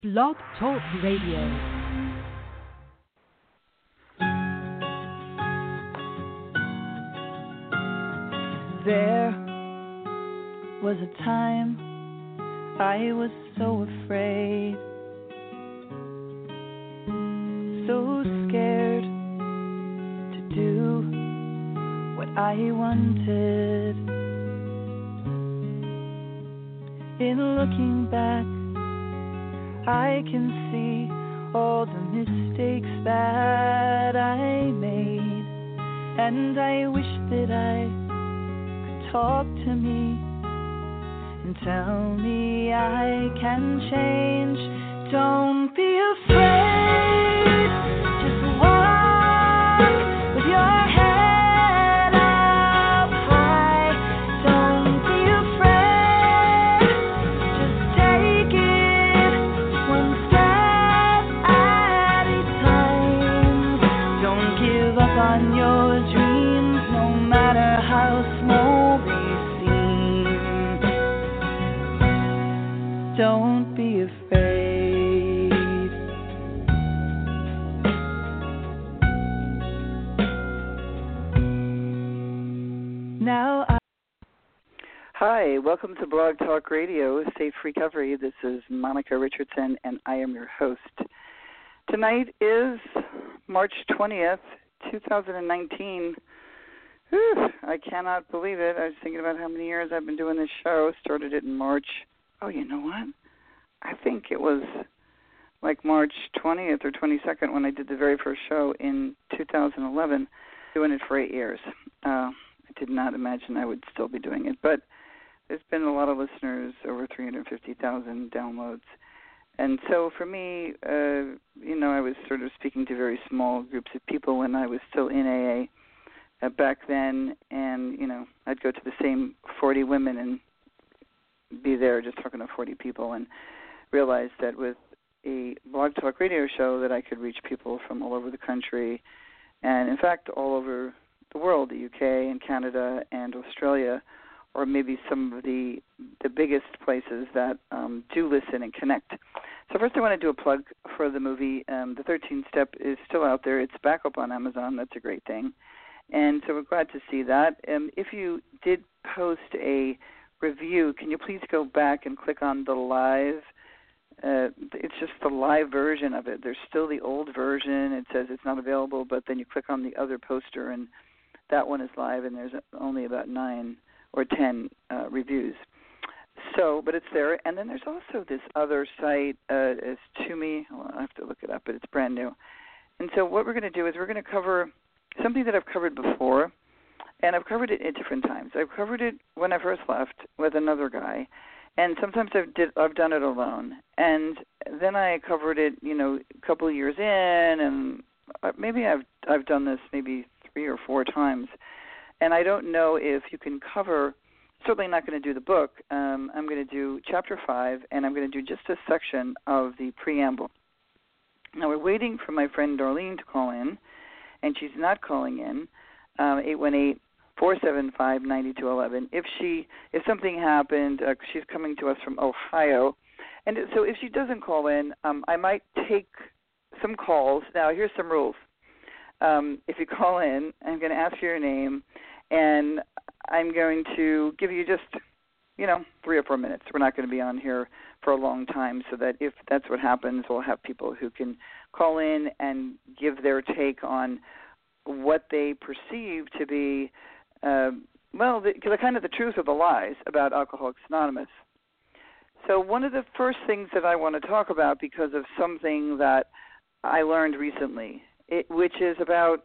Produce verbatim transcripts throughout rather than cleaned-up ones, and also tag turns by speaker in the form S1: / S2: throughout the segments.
S1: Blog Talk Radio.
S2: There was a time I was so afraid, so scared to do what I wanted. In looking back, I can see all the mistakes that I made, and I wish that I talk to me and tell me I can change. Don't be afraid, just walk with your head up high. Don't be afraid, just take it one step at a time. Don't give up on your dreams, no matter how small. Don't be afraid. Now I... Hi, welcome to Blog Talk Radio, Safe Recovery. This is Monica Richardson, and I am your host. Tonight is March twentieth, twenty nineteen. Whew, I cannot believe it. I was thinking about how many years I've been doing this show. Started it in March. Oh, you know what? I think it was like March twentieth or twenty-second when I did the very first show in two thousand eleven, doing it for eight years. Uh, I did not imagine I would still be doing it, but there's been a lot of listeners, over three hundred fifty thousand downloads. And so for me, uh, you know, I was sort of speaking to very small groups of people when I was still in A A uh, back then, and, you know, I'd go to the same forty women and be there just talking to forty people, and realized that with a Blog Talk Radio show that I could reach people from all over the country, and in fact all over the world, the U K and Canada and Australia, or maybe some of the the biggest places that um, do listen and connect. So first I want to do a plug for the movie. Um, the thirteenth Step is still out there. It's back up on Amazon. That's a great thing. And so we're glad to see that. Um, if you did post a review, can you please go back and click on the live? Uh, it's just the live version of it. There's still the old version. It says it's not available, but then you click on the other poster, and that one is live, and there's only about nine or ten uh, reviews. So, but it's there. And then there's also this other site, uh, it's Tumi. Well, I have to look it up, but it's brand new. And so what we're going to do is we're going to cover something that I've covered before, and I've covered it at different times. I've covered it when I first left with another guy, and sometimes I've, did, I've done it alone. And then I covered it, you know, a couple of years in, and maybe I've I've done this maybe three or four times. And I don't know if you can cover, certainly not going to do the book. Um, I'm going to do chapter five, and I'm going to do just a section of the preamble. Now we're waiting for my friend Darlene to call in, and she's not calling in. Um, eight one eight, four seven five, nine two one one. If she, if something happened, uh, she's coming to us from Ohio, and so if she doesn't call in, um, I might take some calls. Now, here's some rules. Um, if you call in, I'm going to ask for your name, and I'm going to give you just, you know, three or four minutes. We're not going to be on here for a long time, so that if that's what happens, we'll have people who can call in and give their take on what they perceive to be, uh, well, the, the kind of the truth or the lies about Alcoholics Anonymous. So one of the first things that I want to talk about, because of something that I learned recently, it, which is about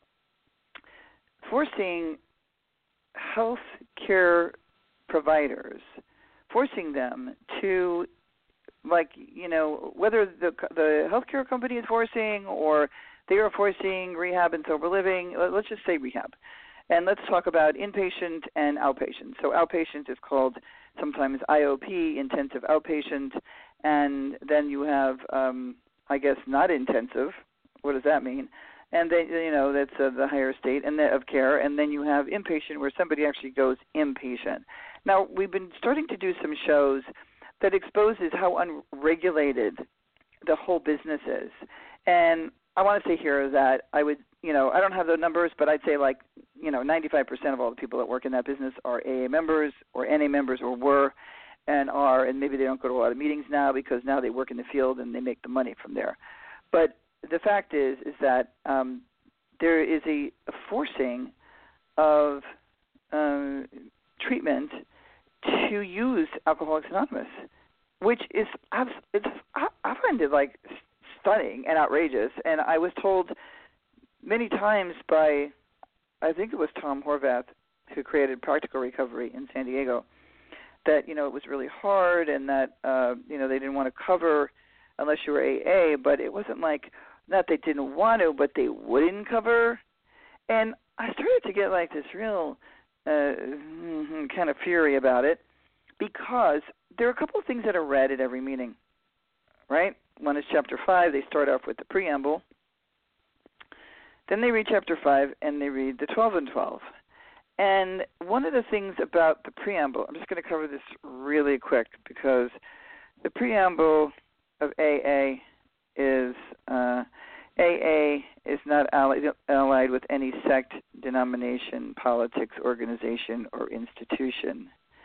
S2: forcing health care providers, forcing them to, like, you know, whether the the healthcare company is forcing or they are forcing rehab and sober living. Let's just say rehab. And let's talk about inpatient and outpatient. So outpatient is called sometimes I O P, intensive outpatient, and then you have, um, I guess, not intensive. What does that mean? And then, you know, that's uh, the higher state and the, of care. And then you have inpatient, where somebody actually goes inpatient. Now, we've been starting to do some shows that exposes how unregulated the whole business is. And I want to say here that I would, you know, I don't have the numbers, but I'd say like, you know, ninety-five percent of all the people that work in that business are A A members or N A members or were and are, and maybe they don't go to a lot of meetings now because now they work in the field and they make the money from there. But the fact is, is that um, there is a, a forcing of uh, treatment to use Alcoholics Anonymous, which is it's I, I find it like stunning and outrageous. And I was told many times by, I think it was Tom Horvath, who created Practical Recovery in San Diego, that, you know, it was really hard and that, uh, you know, they didn't want to cover unless you were A A, but it wasn't like, not they didn't want to, but they wouldn't cover. And I started to get like this real uh, kind of fury about it because there are a couple of things that are read at every meeting, right? One is chapter five. They start off with the preamble. Then they read chapter five and they read the twelve and twelve. And one of the things about the preamble, I'm just going to cover this really quick because the preamble of A A is uh, A A is not allied, allied with any sect, denomination, politics, organization, or institution.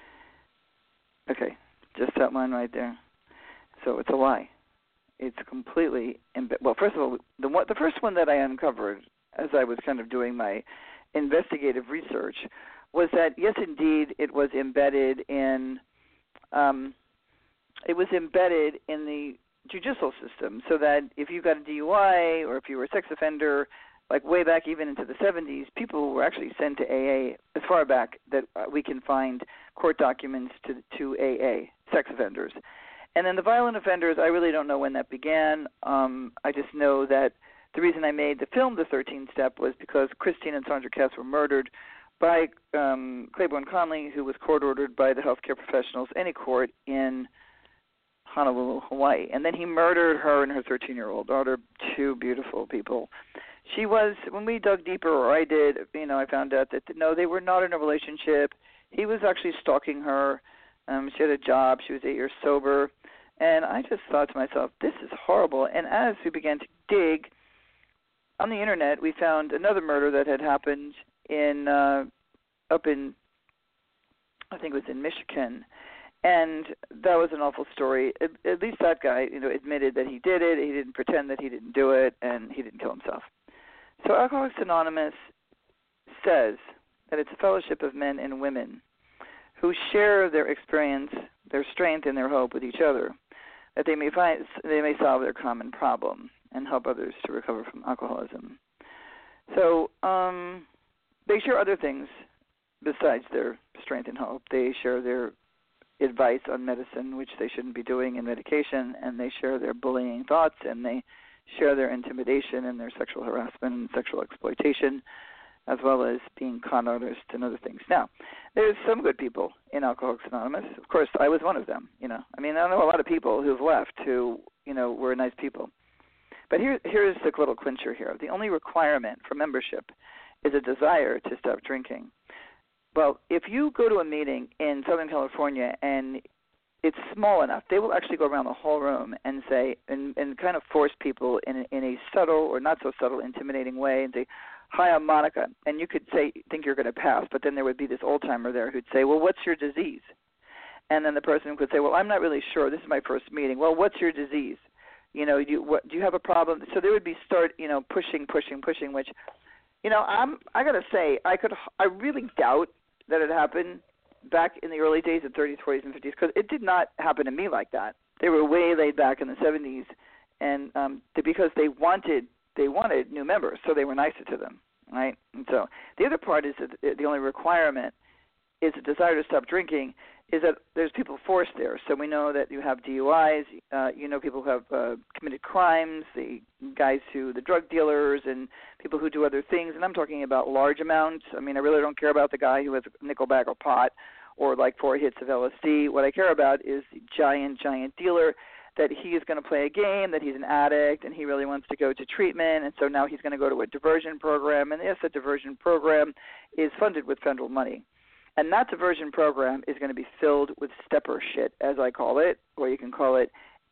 S2: Okay, just that line right there. So it's a lie. It's completely imbe- well. First of all, the one, the first one that I uncovered as I was kind of doing my investigative research was that yes, indeed, it was embedded in um, it was embedded in the judicial system, so that if you got a D U I or if you were a sex offender, like way back even into the seventies, people were actually sent to A A as far back that we can find court documents to to A A sex offenders. And then the violent offenders, I really don't know when that began. Um, I just know that the reason I made the film The thirteenth Step was because Christine and Sandra Cass were murdered by um, Claiborne Conley, who was court-ordered by the healthcare professionals, any court in Honolulu, Hawaii. And then he murdered her and her thirteen-year-old daughter, two beautiful people. She was, when we dug deeper, or I did, you know, I found out that, no, they were not in a relationship. He was actually stalking her. Um, she had a job. She was eight years sober. And I just thought to myself, this is horrible. And as we began to dig on the Internet, we found another murder that had happened in uh, up in, I think it was in Michigan. And that was an awful story. At, at least that guy, you know, admitted that he did it. He didn't pretend that he didn't do it, and he didn't kill himself. So Alcoholics Anonymous says that it's a fellowship of men and women who share their experience, their strength, and their hope with each other, that they may find they may solve their common problem and help others to recover from alcoholism. So um, they share other things besides their strength and hope. They share their advice on medicine, which they shouldn't be doing, in medication, and they share their bullying thoughts, and they share their intimidation and their sexual harassment and sexual exploitation, as well as being con artists and other things. Now, there's some good people in Alcoholics Anonymous. Of course, I was one of them. You know, I mean, I know a lot of people who've left who, you know, were nice people. But here, here's the little clincher here. The only requirement for membership is a desire to stop drinking. Well, if you go to a meeting in Southern California and it's small enough, they will actually go around the whole room and say, and, and kind of force people in, in a subtle or not so subtle, intimidating way and say, "Hi, I'm Monica." And you could say, think you're going to pass, but then there would be this old-timer there who'd say, "Well, what's your disease?" And then the person could say, "Well, I'm not really sure. This is my first meeting." "Well, what's your disease? You know, do you, what, do you have a problem?" So there would be start, you know, pushing, pushing, pushing, which, you know, I'm, I got to say, I could, I really doubt that it happened back in the early days of thirties, forties, and fifties, because it did not happen to me like that. They were way laid back in the seventies, and um, because they wanted, they wanted new members, so they were nicer to them, right? And so the other part is that the only requirement is a desire to stop drinking, is that there's people forced there. So we know that you have D U Is, uh, you know people who have uh, committed crimes, the guys who, the drug dealers and people who do other things, and I'm talking about large amounts. I mean, I really don't care about the guy who has a nickel bag of pot or like four hits of L S D. What I care about is the giant, giant dealer, that he is going to play a game, that he's an addict, and he really wants to go to treatment, and so now he's going to go to a diversion program, and yes, a diversion program is funded with federal money. And that diversion program is going to be filled with stepper shit, as I call it, or you can call it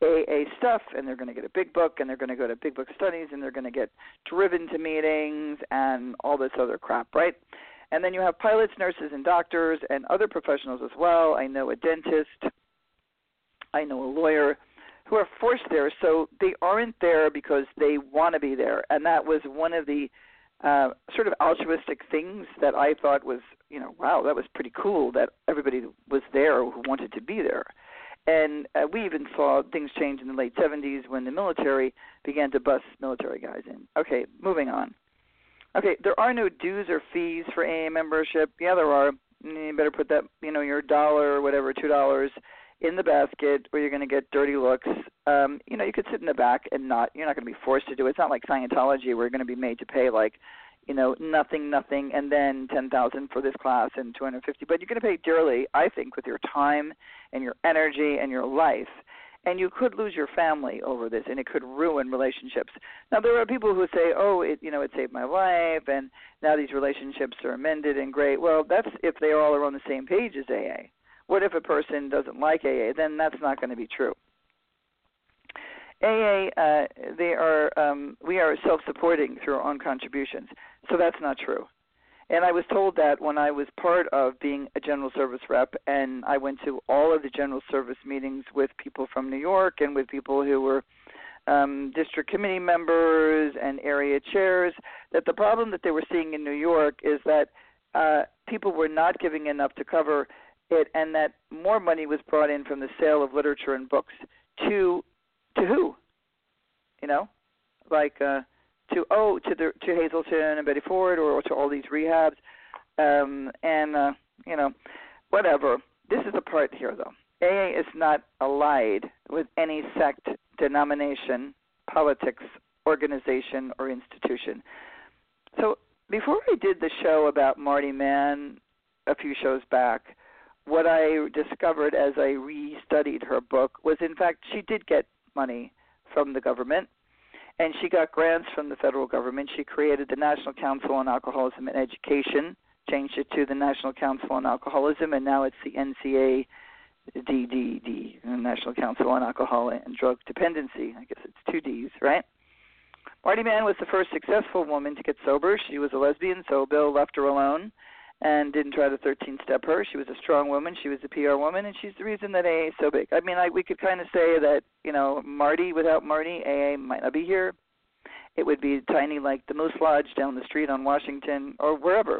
S2: A A stuff, and they're going to get a big book, and they're going to go to big book studies, and they're going to get driven to meetings and all this other crap, right? And then you have pilots, nurses, and doctors, and other professionals as well. I know a dentist. I know a lawyer who are forced there. So they aren't there because they want to be there. And that was one of the uh, sort of altruistic things that I thought was, you know, wow, that was pretty cool that everybody was there who wanted to be there. And uh, we even saw things change in the late seventies when the military began to bus military guys in. Okay, moving on. Okay, there are no dues or fees for A A membership. Yeah, there are. You better put that, you know, your dollar or whatever, two dollars in the basket, or you're going to get dirty looks. Um, you know, you could sit in the back and not. You're not going to be forced to do it. It's not like Scientology where you're going to be made to pay like, you know, nothing, nothing, and then ten thousand for this class and two hundred fifty. But you're going to pay dearly, I think, with your time and your energy and your life. And you could lose your family over this, and it could ruin relationships. Now, there are people who say, oh, it, you know, it saved my life, and now these relationships are amended and great. Well, that's if they all are on the same page as A A. What if a person doesn't like A A? Then that's not going to be true. A A, uh, they are, um, we are self-supporting through our own contributions, so that's not true. And I was told that when I was part of being a general service rep, and I went to all of the general service meetings with people from New York and with people who were um, district committee members and area chairs, that the problem that they were seeing in New York is that uh, people were not giving enough to cover it, and that more money was brought in from the sale of literature and books to to who? You know, like uh, to oh to the to Hazleton and Betty Ford, or, or to all these rehabs, um, and uh, you know, whatever. This is the part here, though. A A is not allied with any sect, denomination, politics, organization, or institution. So before I did the show about Marty Mann a few shows back, what I discovered as I re-studied her book was, in fact, she did get money from the government, and she got grants from the federal government. She created the National Council on Alcoholism and Education, changed it to the National Council on Alcoholism, and now it's the N C A D D D, the National Council on Alcohol and Drug Dependency. I guess it's two Ds, right? Marty Mann was the first successful woman to get sober. She was a lesbian, so Bill left her alone and didn't try to thirteen-step her. She was a strong woman. She was a P R woman, and she's the reason that A A is so big. I mean, I, we could kind of say that, you know, Marty, without Marty, A A might not be here. It would be tiny like the Moose Lodge down the street on Washington or wherever.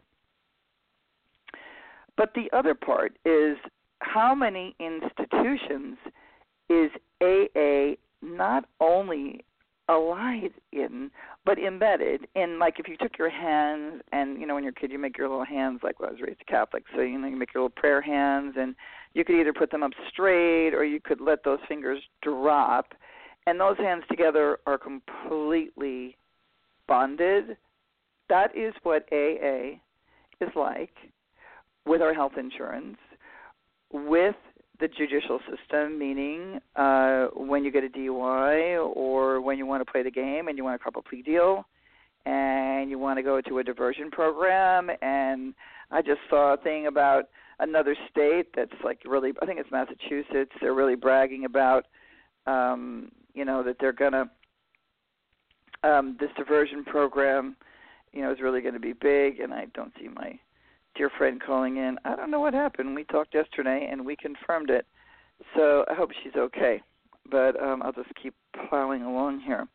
S2: But the other part is how many institutions is A A not only allied in, but embedded in. Like if you took your hands and, you know, when you're a kid, you make your little hands, like when I was raised Catholic, so, you know, you make your little prayer hands, and you could either put them up straight or you could let those fingers drop, and those hands together are completely bonded. That is what A A is like with our health insurance, with the judicial system, meaning uh, when you get a D U I or when you want to play the game and you want a couple plea deal and you want to go to a diversion program. And I just saw a thing about another state that's like really, I think it's Massachusetts, they're really bragging about, um, you know, that they're going to, um, this diversion program, you know, is really going to be big, and I don't see my dear friend calling in. I don't know what happened. We talked yesterday, and we confirmed it. So I hope she's okay. But um, I'll just keep plowing along here.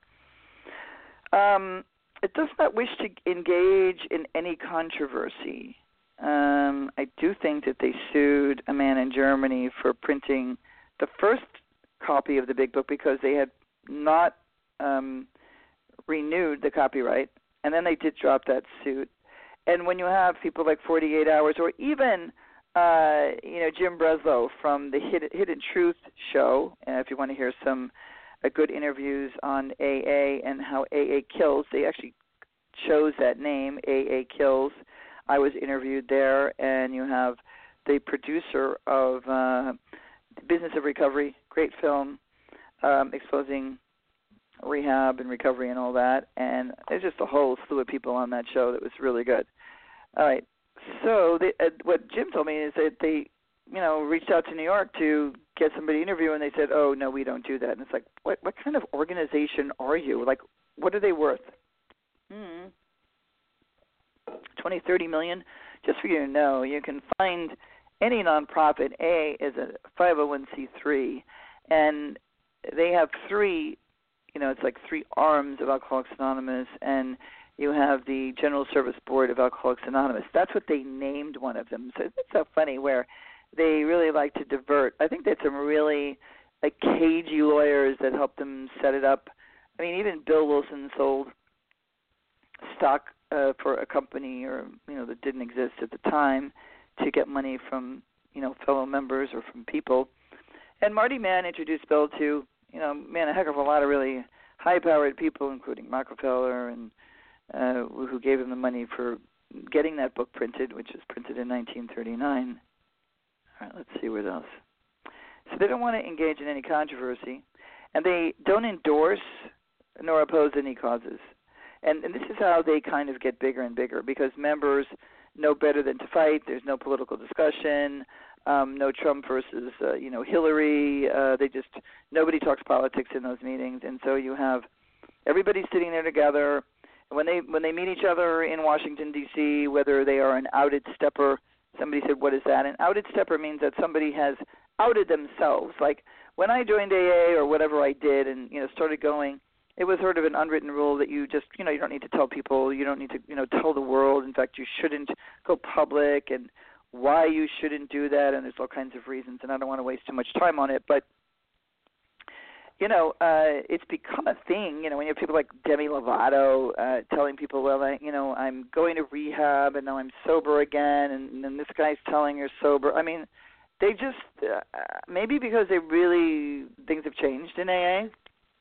S2: Um, it does not wish to engage in any controversy. Um, I do think that they sued a man in Germany for printing the first copy of the Big Book because they had not um, renewed the copyright, and then they did drop that suit. And when you have people like forty-eight hours, or even, uh, you know, Jim Breslow from the Hidden, Hidden Truth show, uh, if you want to hear some uh, good interviews on A A and how A A kills, they actually chose that name, A A Kills. I was interviewed there, and you have the producer of uh, Business of Recovery, great film, um, exposing rehab and recovery and all that, and there's just a whole slew of people on that show that was really good. All right, so they, uh, what Jim told me is that they you know, reached out to New York to get somebody to interview, and they said, oh, no, we don't do that. And it's like, what what kind of organization are you? Like, what are they worth? Hmm. twenty, thirty million. Just for you to know, you can find any nonprofit. A is a five oh one c three, and they have three, you know, it's like three arms of Alcoholics Anonymous, and you have the General Service Board of Alcoholics Anonymous. That's what they named one of them. So it's so funny where they really like to divert. I think there's some really like cagey lawyers that helped them set it up. I mean, even Bill Wilson sold stock uh, for a company, or you know, that didn't exist at the time, to get money from, you know, fellow members or from people. And Marty Mann introduced Bill to, you know, man, a heck of a lot of really high-powered people, including Rockefeller, and uh, who gave him the money for getting that book printed, which was printed in nineteen thirty-nine. All right, let's see what else. So they don't want to engage in any controversy, and they don't endorse nor oppose any causes. And, and this is how they kind of get bigger and bigger, because members know better than to fight. There's no political discussion, um, no Trump versus, uh, you know, Hillary. Uh, they just, nobody talks politics in those meetings. And so you have everybody sitting there together. When they when they meet each other in Washington, D C, whether they are an outed stepper, somebody said, what is that? An outed stepper means that somebody has outed themselves. Like when I joined A A or whatever I did and, you know, started going, it was sort of an unwritten rule that you just, you know, you don't need to tell people, you don't need to, you know, tell the world. In fact, you shouldn't go public, and why you shouldn't do that, and there's all kinds of reasons, and I don't want to waste too much time on it. But, you know, uh, it's become a thing, you know, when you have people like Demi Lovato uh, telling people, well, I, you know, I'm going to rehab, and now I'm sober again, and then this guy's telling you're sober. I mean, they just, uh, maybe because they really, things have changed in A A,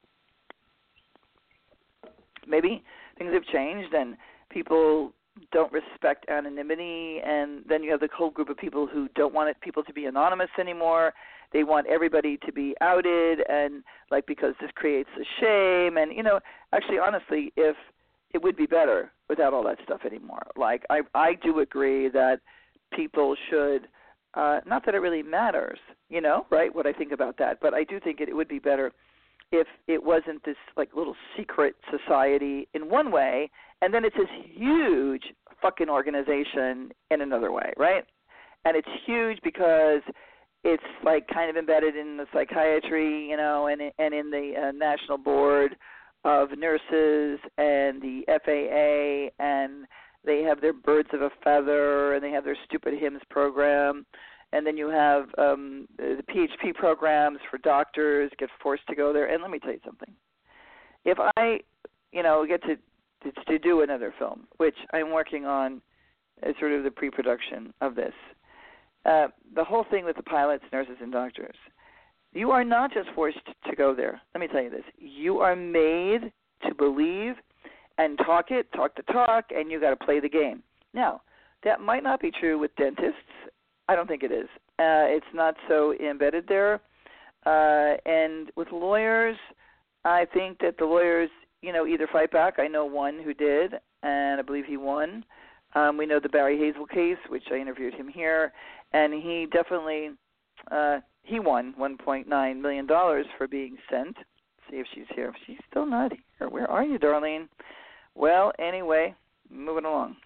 S2: maybe things have changed and people don't respect anonymity, and then you have the whole group of people who don't want it, people to be anonymous anymore. They want everybody to be outed, and like because this creates a shame. And, you know, actually, honestly, if it would be better without all that stuff anymore. Like I, I do agree that people should, uh, not that it really matters, you know, right, what I think about that, but I do think it, it would be better if it wasn't this like little secret society in one way, and then it's this huge fucking organization in another way, right? And it's huge because it's like kind of embedded in the psychiatry, you know, and and in the uh, National Board of Nurses and the F A A, and they have their birds of a feather, and they have their stupid hymns program. And then you have um, the P H P programs for doctors get forced to go there. And let me tell you something. If I, you know, get to to, to do another film, which I'm working on as sort of the pre-production of this, uh, the whole thing with the pilots, nurses, and doctors, you are not just forced to go there. Let me tell you this. You are made to believe and talk it, talk the talk, and you got to play the game. Now, that might not be true with dentists. I don't think it is. Uh, it's not so embedded there. Uh, and with lawyers, I think that the lawyers, you know, either fight back. I know one who did, and I believe he won. Um, we know the Barry Hazel case, which I interviewed him here, and he definitely, uh, he won one point nine million dollars for being sent. Let's see if she's here. She's still not here. Where are you, Darlene? Well, anyway, moving along.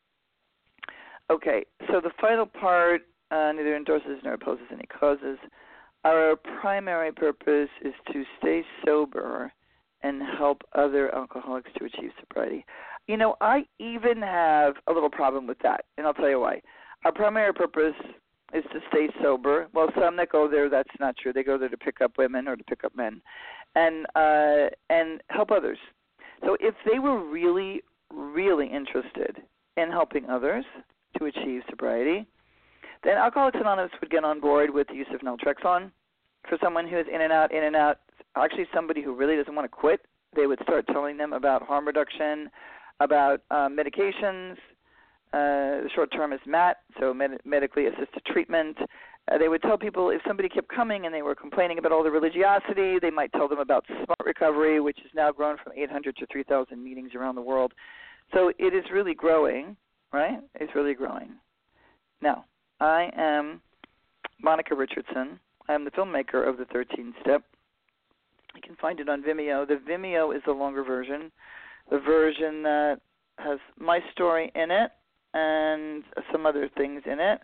S2: Okay, so the final part, Uh, neither endorses nor opposes any causes. Our primary purpose is to stay sober and help other alcoholics to achieve sobriety. You know, I even have a little problem with that, and I'll tell you why. Our primary purpose is to stay sober. Well, some that go there, that's not true. They go there to pick up women or to pick up men, and uh, and help others. So if they were really, really interested in helping others to achieve sobriety, then Alcoholics Anonymous would get on board with the use of naltrexone for someone who is in and out, in and out. Actually, somebody who really doesn't want to quit, they would start telling them about harm reduction, about uh, medications. Uh, the short term is M A T, so med- medically assisted treatment. Uh, they would tell people if somebody kept coming and they were complaining about all the religiosity, they might tell them about Smart Recovery, which has now grown from eight hundred to three thousand meetings around the world. So it is really growing, right? It's really growing. Now, I am Monica Richardson. I'm the filmmaker of The thirteenth Step. You can find it on Vimeo. The Vimeo is the longer version, the version that has my story in it and some other things in it.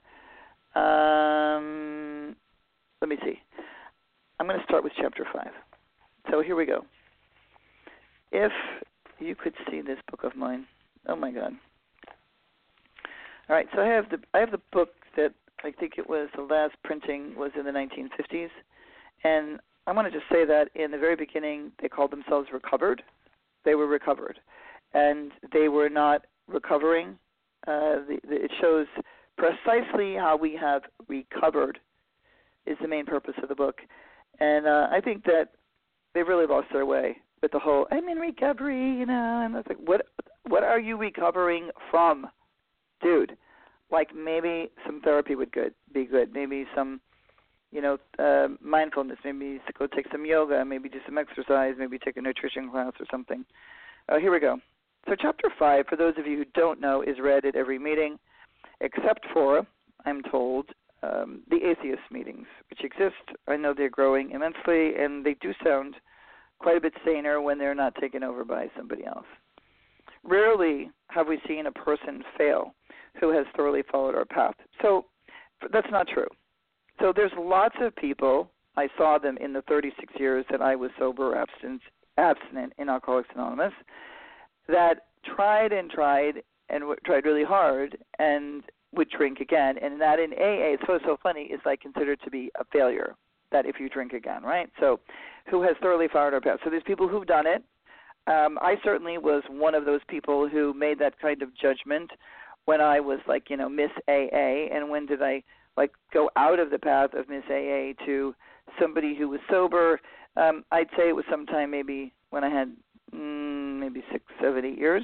S2: Um, let me see. I'm going to start with chapter five. So here we go. If you could see this book of mine. Oh, my God. All right, so I have the I have the book that I think it was the last printing was in the nineteen fifties. And I want to just say that in the very beginning, they called themselves Recovered. They were recovered. And they were not recovering. Uh, the, the, it shows precisely how we have recovered is the main purpose of the book. And uh, I think that they really lost their way with the whole, I'm in recovery, you know. And I was like, what, what are you recovering from? Dude, like maybe some therapy would good be good. Maybe some, you know, uh, mindfulness. Maybe go take some yoga. Maybe do some exercise. Maybe take a nutrition class or something. Uh, here we go. So chapter five, for those of you who don't know, is read at every meeting, except for, I'm told, um, the atheist meetings, which exist. I know they're growing immensely, and they do sound quite a bit saner when they're not taken over by somebody else. Rarely have we seen a person fail who has thoroughly followed our path. So that's not true. So there's lots of people, I saw them in the thirty-six years that I was sober abstinent, abstinent in Alcoholics Anonymous, that tried and tried and w- tried really hard and would drink again. And that in A A, it's so, so funny, is like considered to be a failure, that if you drink again, right? So who has thoroughly followed our path. So there's people who've done it. Um, I certainly was one of those people who made that kind of judgment when I was like, you know, Miss A A, and when did I like go out of the path of Miss A A to somebody who was sober. Um, I'd say it was sometime maybe when I had mm, maybe six, seven, eight years.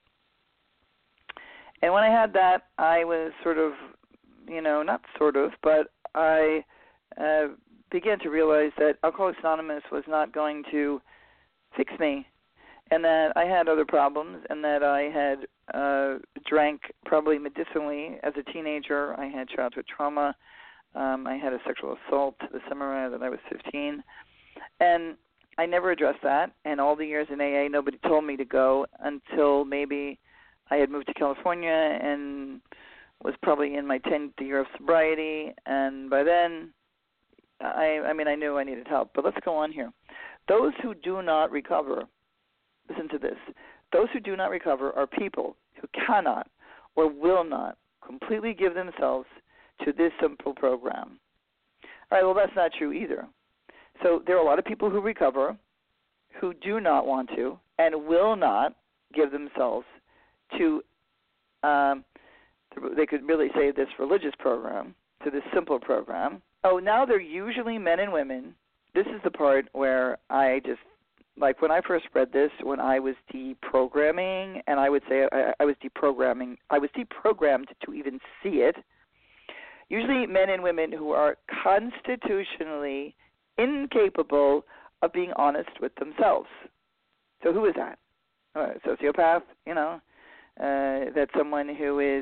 S2: And when I had that, I was sort of, you know, not sort of, but I uh, began to realize that Alcoholics Anonymous was not going to fix me, and that I had other problems, and that I had uh, drank probably medicinally as a teenager. I had childhood trauma. Um, I had a sexual assault this summer that I was fifteen. And I never addressed that. And all the years in A A, nobody told me to go until maybe I had moved to California and was probably in my tenth year of sobriety. And by then, I, I mean, I knew I needed help. But let's go on here. Those who do not recover, listen to this, those who do not recover are people who cannot or will not completely give themselves to this simple program. All right, well, that's not true either. So there are a lot of people who recover who do not want to and will not give themselves to, um, they could really say this religious program, to this simple program. Oh, now they're usually men and women. This is the part where I just, like when I first read this, when I was deprogramming, and I would say I, I was deprogramming, I was deprogrammed to even see it. Usually men and women who are constitutionally incapable of being honest with themselves. So who is that? A sociopath, you know? Uh, that's someone who is,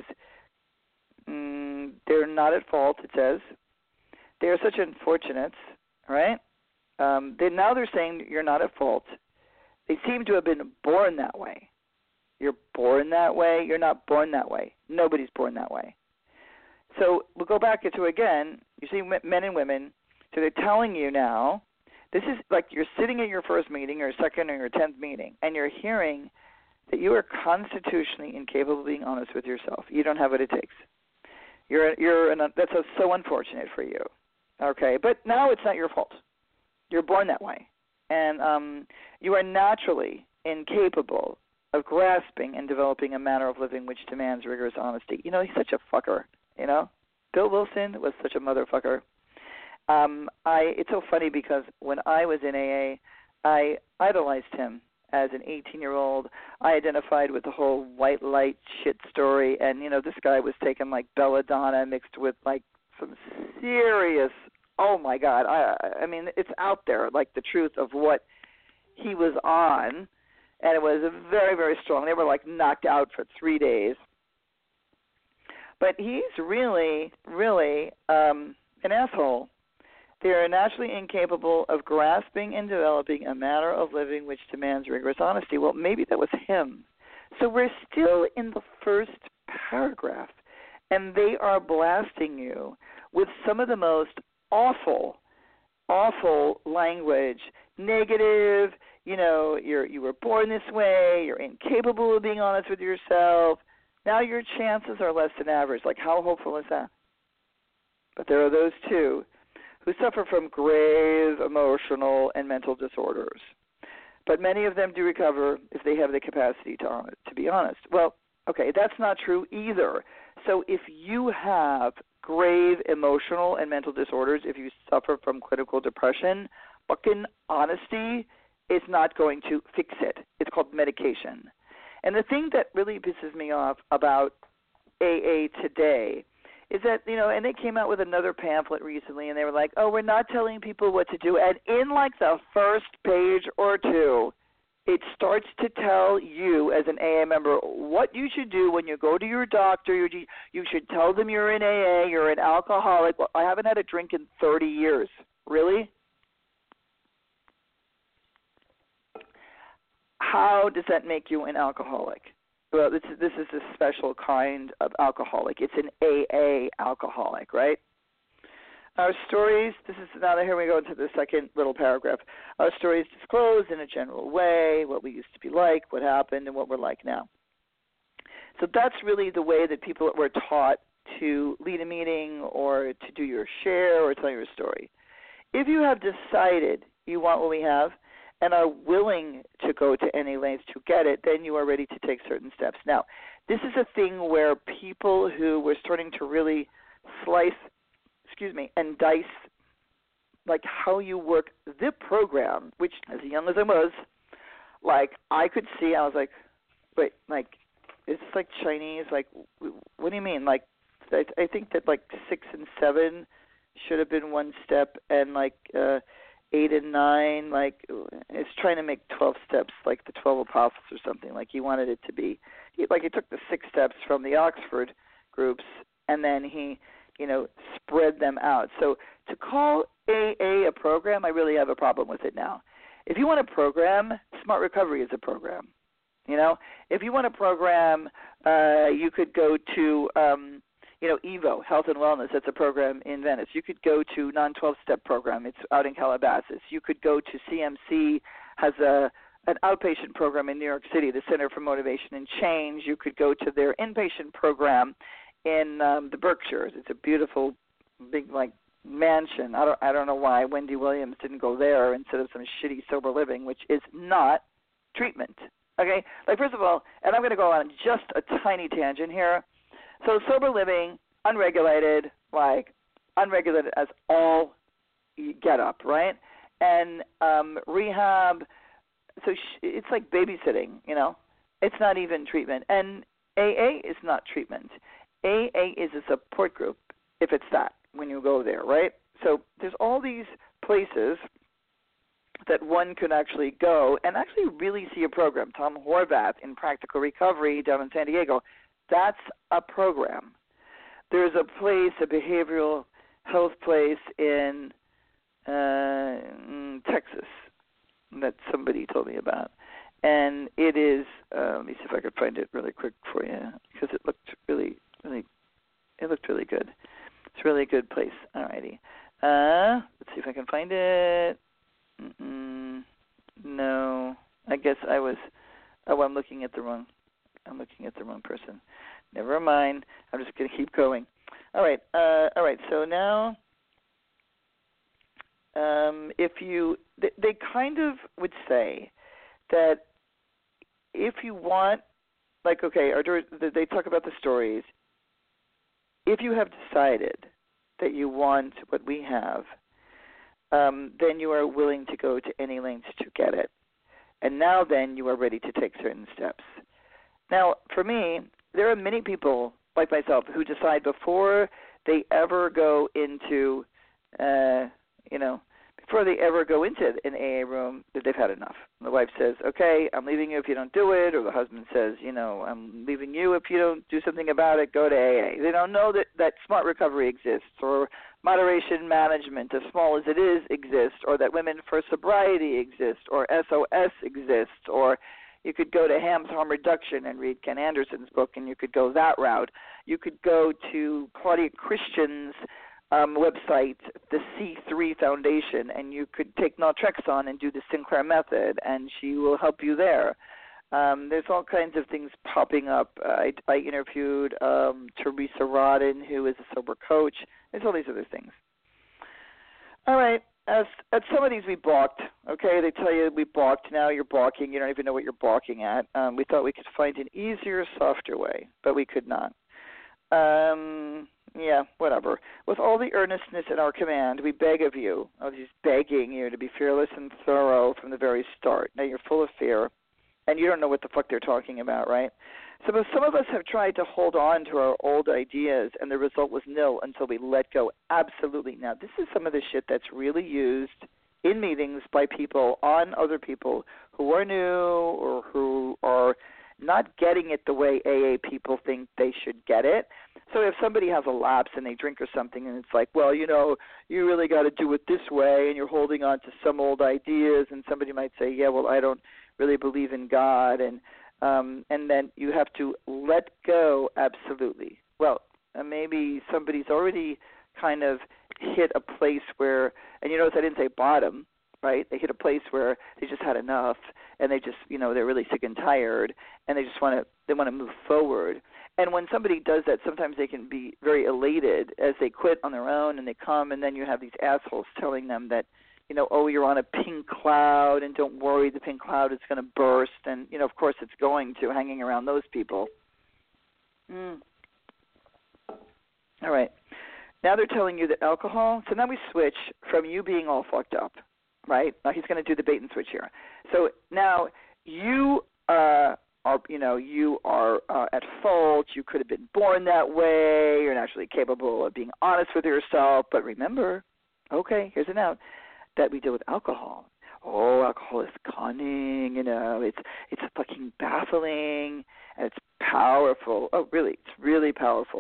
S2: mm, they're not at fault, it says. They're such unfortunates, right? Um, they, now they're saying you're not at fault. They seem to have been born that way. You're born that way. You're not born that way. Nobody's born that way. So we'll go back into, again, you see men and women, so they're telling you now, this is like you're sitting at your first meeting or second or your tenth meeting, and you're hearing that you are constitutionally incapable of being honest with yourself. You don't have what it takes. You're you're an, that's a, so unfortunate for you. Okay, but now it's not your fault. You're born that way, and um, you are naturally incapable of grasping and developing a manner of living which demands rigorous honesty. You know, he's such a fucker. You know, Bill Wilson was such a motherfucker. Um, I it's so funny because when I was in A A, I idolized him as an eighteen-year-old. I identified with the whole white light shit story, and you know, this guy was taking like belladonna mixed with like some serious. Oh my God! I I mean, it's out there, like the truth of what he was on, and it was very very strong. They were like knocked out for three days. But he's really, really um, an asshole. They are naturally incapable of grasping and developing a manner of living which demands rigorous honesty. Well, maybe that was him. So we're still in the first paragraph, and they are blasting you with some of the most awful, awful language, negative, you know, you're, you were born this way, you're incapable of being honest with yourself. Now your chances are less than average. Like, how hopeful is that? But there are those too who suffer from grave emotional and mental disorders. But many of them do recover if they have the capacity to, to be honest. Well, okay, that's not true either. So if you have grave emotional and mental disorders, if you suffer from clinical depression, fucking honesty is not going to fix it. It's called medication. And the thing that really pisses me off about A A today is that, you know, and they came out with another pamphlet recently, and they were like, oh, we're not telling people what to do. And in, like, the first page or two, it starts to tell you as an A A member what you should do when you go to your doctor. You, you should tell them you're in A A, you're an alcoholic. Well, I haven't had a drink in thirty years. Really? How does that make you an alcoholic? Well, this is, this is a special kind of alcoholic. It's an A A alcoholic, right? Our stories, this is, now here we go into the second little paragraph. Our stories disclose in a general way what we used to be like, what happened, and what we're like now. So that's really the way that people were taught to lead a meeting or to do your share or tell your story. If you have decided you want what we have, and are willing to go to any lengths to get it, then you are ready to take certain steps. Now, this is a thing where people who were starting to really slice, excuse me, and dice, like how you work the program, which as young as I was, like I could see, I was like, wait, like, it's like Chinese, like, what do you mean? Like, I, I think that like six and seven should have been one step, and like, uh, eight and nine, like it's trying to make twelve steps, like the twelve apostles or something. Like he wanted it to be, he, like he took the six steps from the Oxford groups, and then he, you know, spread them out. So to call A A a program, I really have a problem with it now. If you want a program, Smart Recovery is a program. You know, if you want a program, uh, you could go to, um, you know, EVO, Health and Wellness, that's a program in Venice. You could go to non twelve-step program. It's out in Calabasas. You could go to C M C, has a an outpatient program in New York City, the Center for Motivation and Change. You could go to their inpatient program in um, the Berkshires. It's a beautiful, big, like, mansion. I don't, I don't know why Wendy Williams didn't go there instead of some shitty sober living, which is not treatment. Okay? Like, first of all, and I'm going to go on just a tiny tangent here. So sober living, unregulated, like unregulated as all get up, right? And um, rehab, so sh- it's like babysitting, you know. It's not even treatment. And A A is not treatment. A A is a support group, if it's that, when you go there, right? So there's all these places that one could actually go and actually really see a program. Tom Horvath in Practical Recovery down in San Diego, that's a program. There's a place, a behavioral health place in, uh, in Texas that somebody told me about. And it is, uh, let me see if I could find it really quick for you, because it looked really, really, it looked really good. It's a really good place. All righty. Uh, let's see if I can find it. Mm-mm. No, I guess I was, oh, I'm looking at the wrong I'm looking at the wrong person. Never mind. I'm just going to keep going. All right. Uh, all right. So now, um, if you, they, they kind of would say that if you want, like, okay, or they talk about the stories. If you have decided that you want what we have, um, then you are willing to go to any lengths to get it. And now then you are ready to take certain steps. Now, for me, there are many people like myself who decide before they ever go into, uh, you know, before they ever go into an A A room that they've had enough. The wife says, okay, I'm leaving you if you don't do it, or the husband says, you know, I'm leaving you if you don't do something about it, go to A A. They don't know that, that Smart Recovery exists, or moderation management, as small as it is, exists, or that Women for Sobriety exists, or S O S exists, or you could go to Ham's Harm Reduction and read Ken Anderson's book, and you could go that route. You could go to Claudia Christian's um, website, the C three Foundation, and you could take naltrexone and do the Sinclair method, and she will help you there. Um, there's all kinds of things popping up. Uh, I, I interviewed um, Teresa Rodden, who is a sober coach. There's all these other things. All right. As, at some of these we balked, okay? They tell you we balked. Now you're balking. You don't even know what you're balking at. Um, we thought we could find an easier, softer way, but we could not. Um, yeah, whatever. With all the earnestness at our command, we beg of you, I was just begging you to be fearless and thorough from the very start. Now you're full of fear, and you don't know what the fuck they're talking about, right? So some of us have tried to hold on to our old ideas, and the result was nil until we let go. Absolutely. Now, this is some of the shit that's really used in meetings by people on other people who are new or who are not getting it the way A A people think they should get it. So if somebody has a lapse and they drink or something, and it's like, well, you know, you really got to do it this way, and you're holding on to some old ideas, and somebody might say, yeah, well, I don't really believe in God, and Um, and then you have to let go absolutely. Well, uh, maybe somebody's already kind of hit a place where, and you notice I didn't say bottom, right? They hit a place where they just had enough, and they just, you know, they're really sick and tired, and they just want to, they want to move forward. And when somebody does that, sometimes they can be very elated as they quit on their own, and they come, and then you have these assholes telling them that, you know, oh, you're on a pink cloud, and don't worry, the pink cloud is going to burst. And, you know, of course it's going to, hanging around those people. Mm. All right. Now they're telling you that alcohol, so now we switch from you being all fucked up, right? Now he's going to do the bait and switch here. So now you uh, are, you know, you are uh, at fault. You could have been born that way. You're naturally capable of being honest with yourself. But remember, okay, here's an out, that we deal with alcohol. Oh, alcohol is cunning, you know, it's it's fucking baffling, and it's powerful. Oh, really, it's really powerful.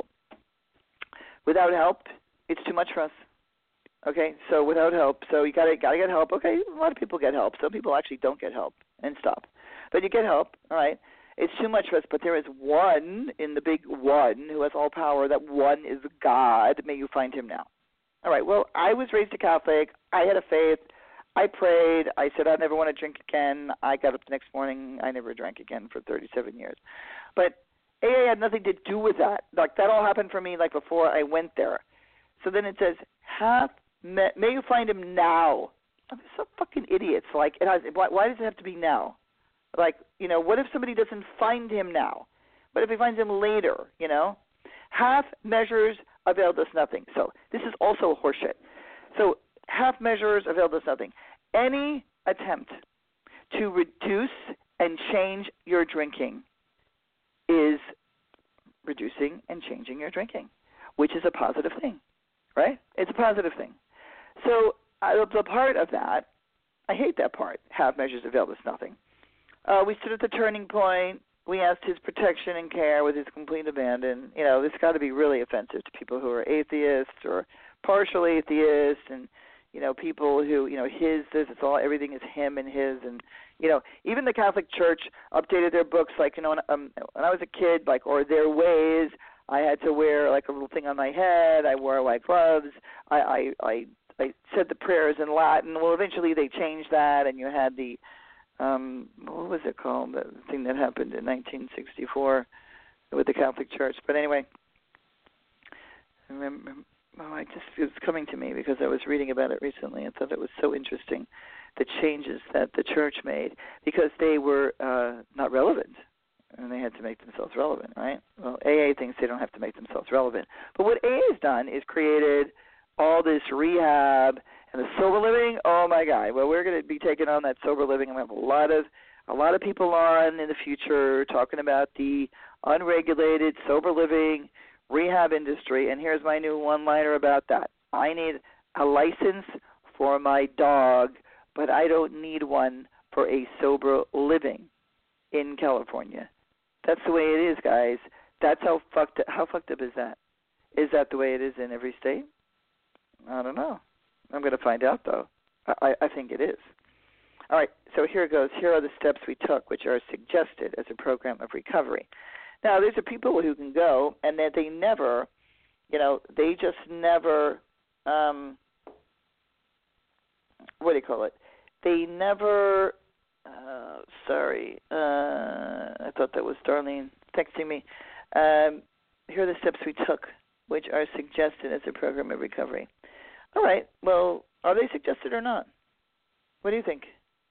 S2: Without help, it's too much for us. Okay, so without help, so you gotta gotta get help. Okay, a lot of people get help. Some people actually don't get help and stop, but you get help. All right, it's too much for us. But there is one in the big one who has all power. That one is God. May you find him now. All right, well, I was raised a Catholic. I had a faith. I prayed. I said I never want to drink again. I got up the next morning. I never drank again for thirty-seven years. But A A had nothing to do with that. Like, that all happened for me, like, before I went there. So then it says, have met, may you find him now. I'm so fucking idiots. Like, it has, why, why does it have to be now? Like, you know, what if somebody doesn't find him now? What if he finds him later, you know? Half measures availed us nothing. So this is also horseshit. So half measures availed us nothing. Any attempt to reduce and change your drinking is reducing and changing your drinking, which is a positive thing, right? It's a positive thing. So uh, the part of that, I hate that part, half measures availed us nothing. Uh, we stood at the turning point. We asked his protection and care with his complete abandon. You know, this got to be really offensive to people who are atheists or partial atheists, and, you know, people who, you know, his, this, it's all, everything is him and his. And, you know, even the Catholic Church updated their books, like, you know, when, um, when I was a kid, like, or their ways, I had to wear, like, a little thing on my head. I wore white gloves. I, I, I, I said the prayers in Latin. Well, eventually they changed that, and you had the, Um, what was it called, the thing that happened in nineteen sixty-four with the Catholic Church? But anyway, I remember, oh, I just, it was coming to me because I was reading about it recently. I thought it was so interesting, the changes that the church made, because they were uh, not relevant, and they had to make themselves relevant, right? Well, A A thinks they don't have to make themselves relevant. But what A A has done is created all this rehab and the sober living. Oh my God! Well, we're going to be taking on that sober living, and we have a lot of a lot of people on in the future talking about the unregulated sober living rehab industry. And here's my new one-liner about that: I need a license for my dog, but I don't need one for a sober living in California. That's the way it is, guys. That's how fucked up, how fucked up is that? Is that the way it is in every state? I don't know. I'm going to find out, though. I, I think it is. All right, so here it goes. Here are the steps we took, which are suggested as a program of recovery. Now, there's a people who can go, and that they never, you know, they just never, um, what do you call it? They never, uh, sorry, uh, I thought that was Darlene texting me. Um, here are the steps we took, which are suggested as a program of recovery. All right, well, are they suggested or not? What do you think?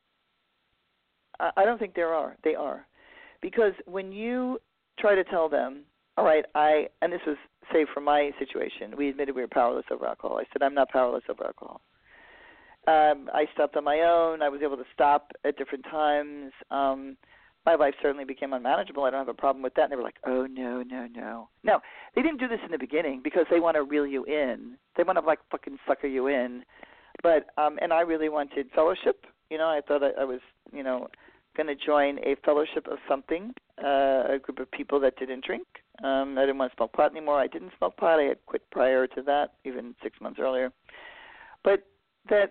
S2: I, I don't think there are. They are. Because when you try to tell them, all right, I, and this was, say, for my situation, we admitted we were powerless over alcohol. I said, I'm not powerless over alcohol. Um, I stopped on my own. I was able to stop at different times. Um, my life certainly became unmanageable. I don't have a problem with that. And they were like, oh, no, no, no. No, they didn't do this in the beginning because they want to reel you in. They want to, like, fucking sucker you in. But, um, and I really wanted fellowship. You know, I thought I, I was, you know, going to join a fellowship of something, uh, a group of people that didn't drink. Um, I didn't want to smoke pot anymore. I didn't smoke pot. I had quit prior to that, even six months earlier. But that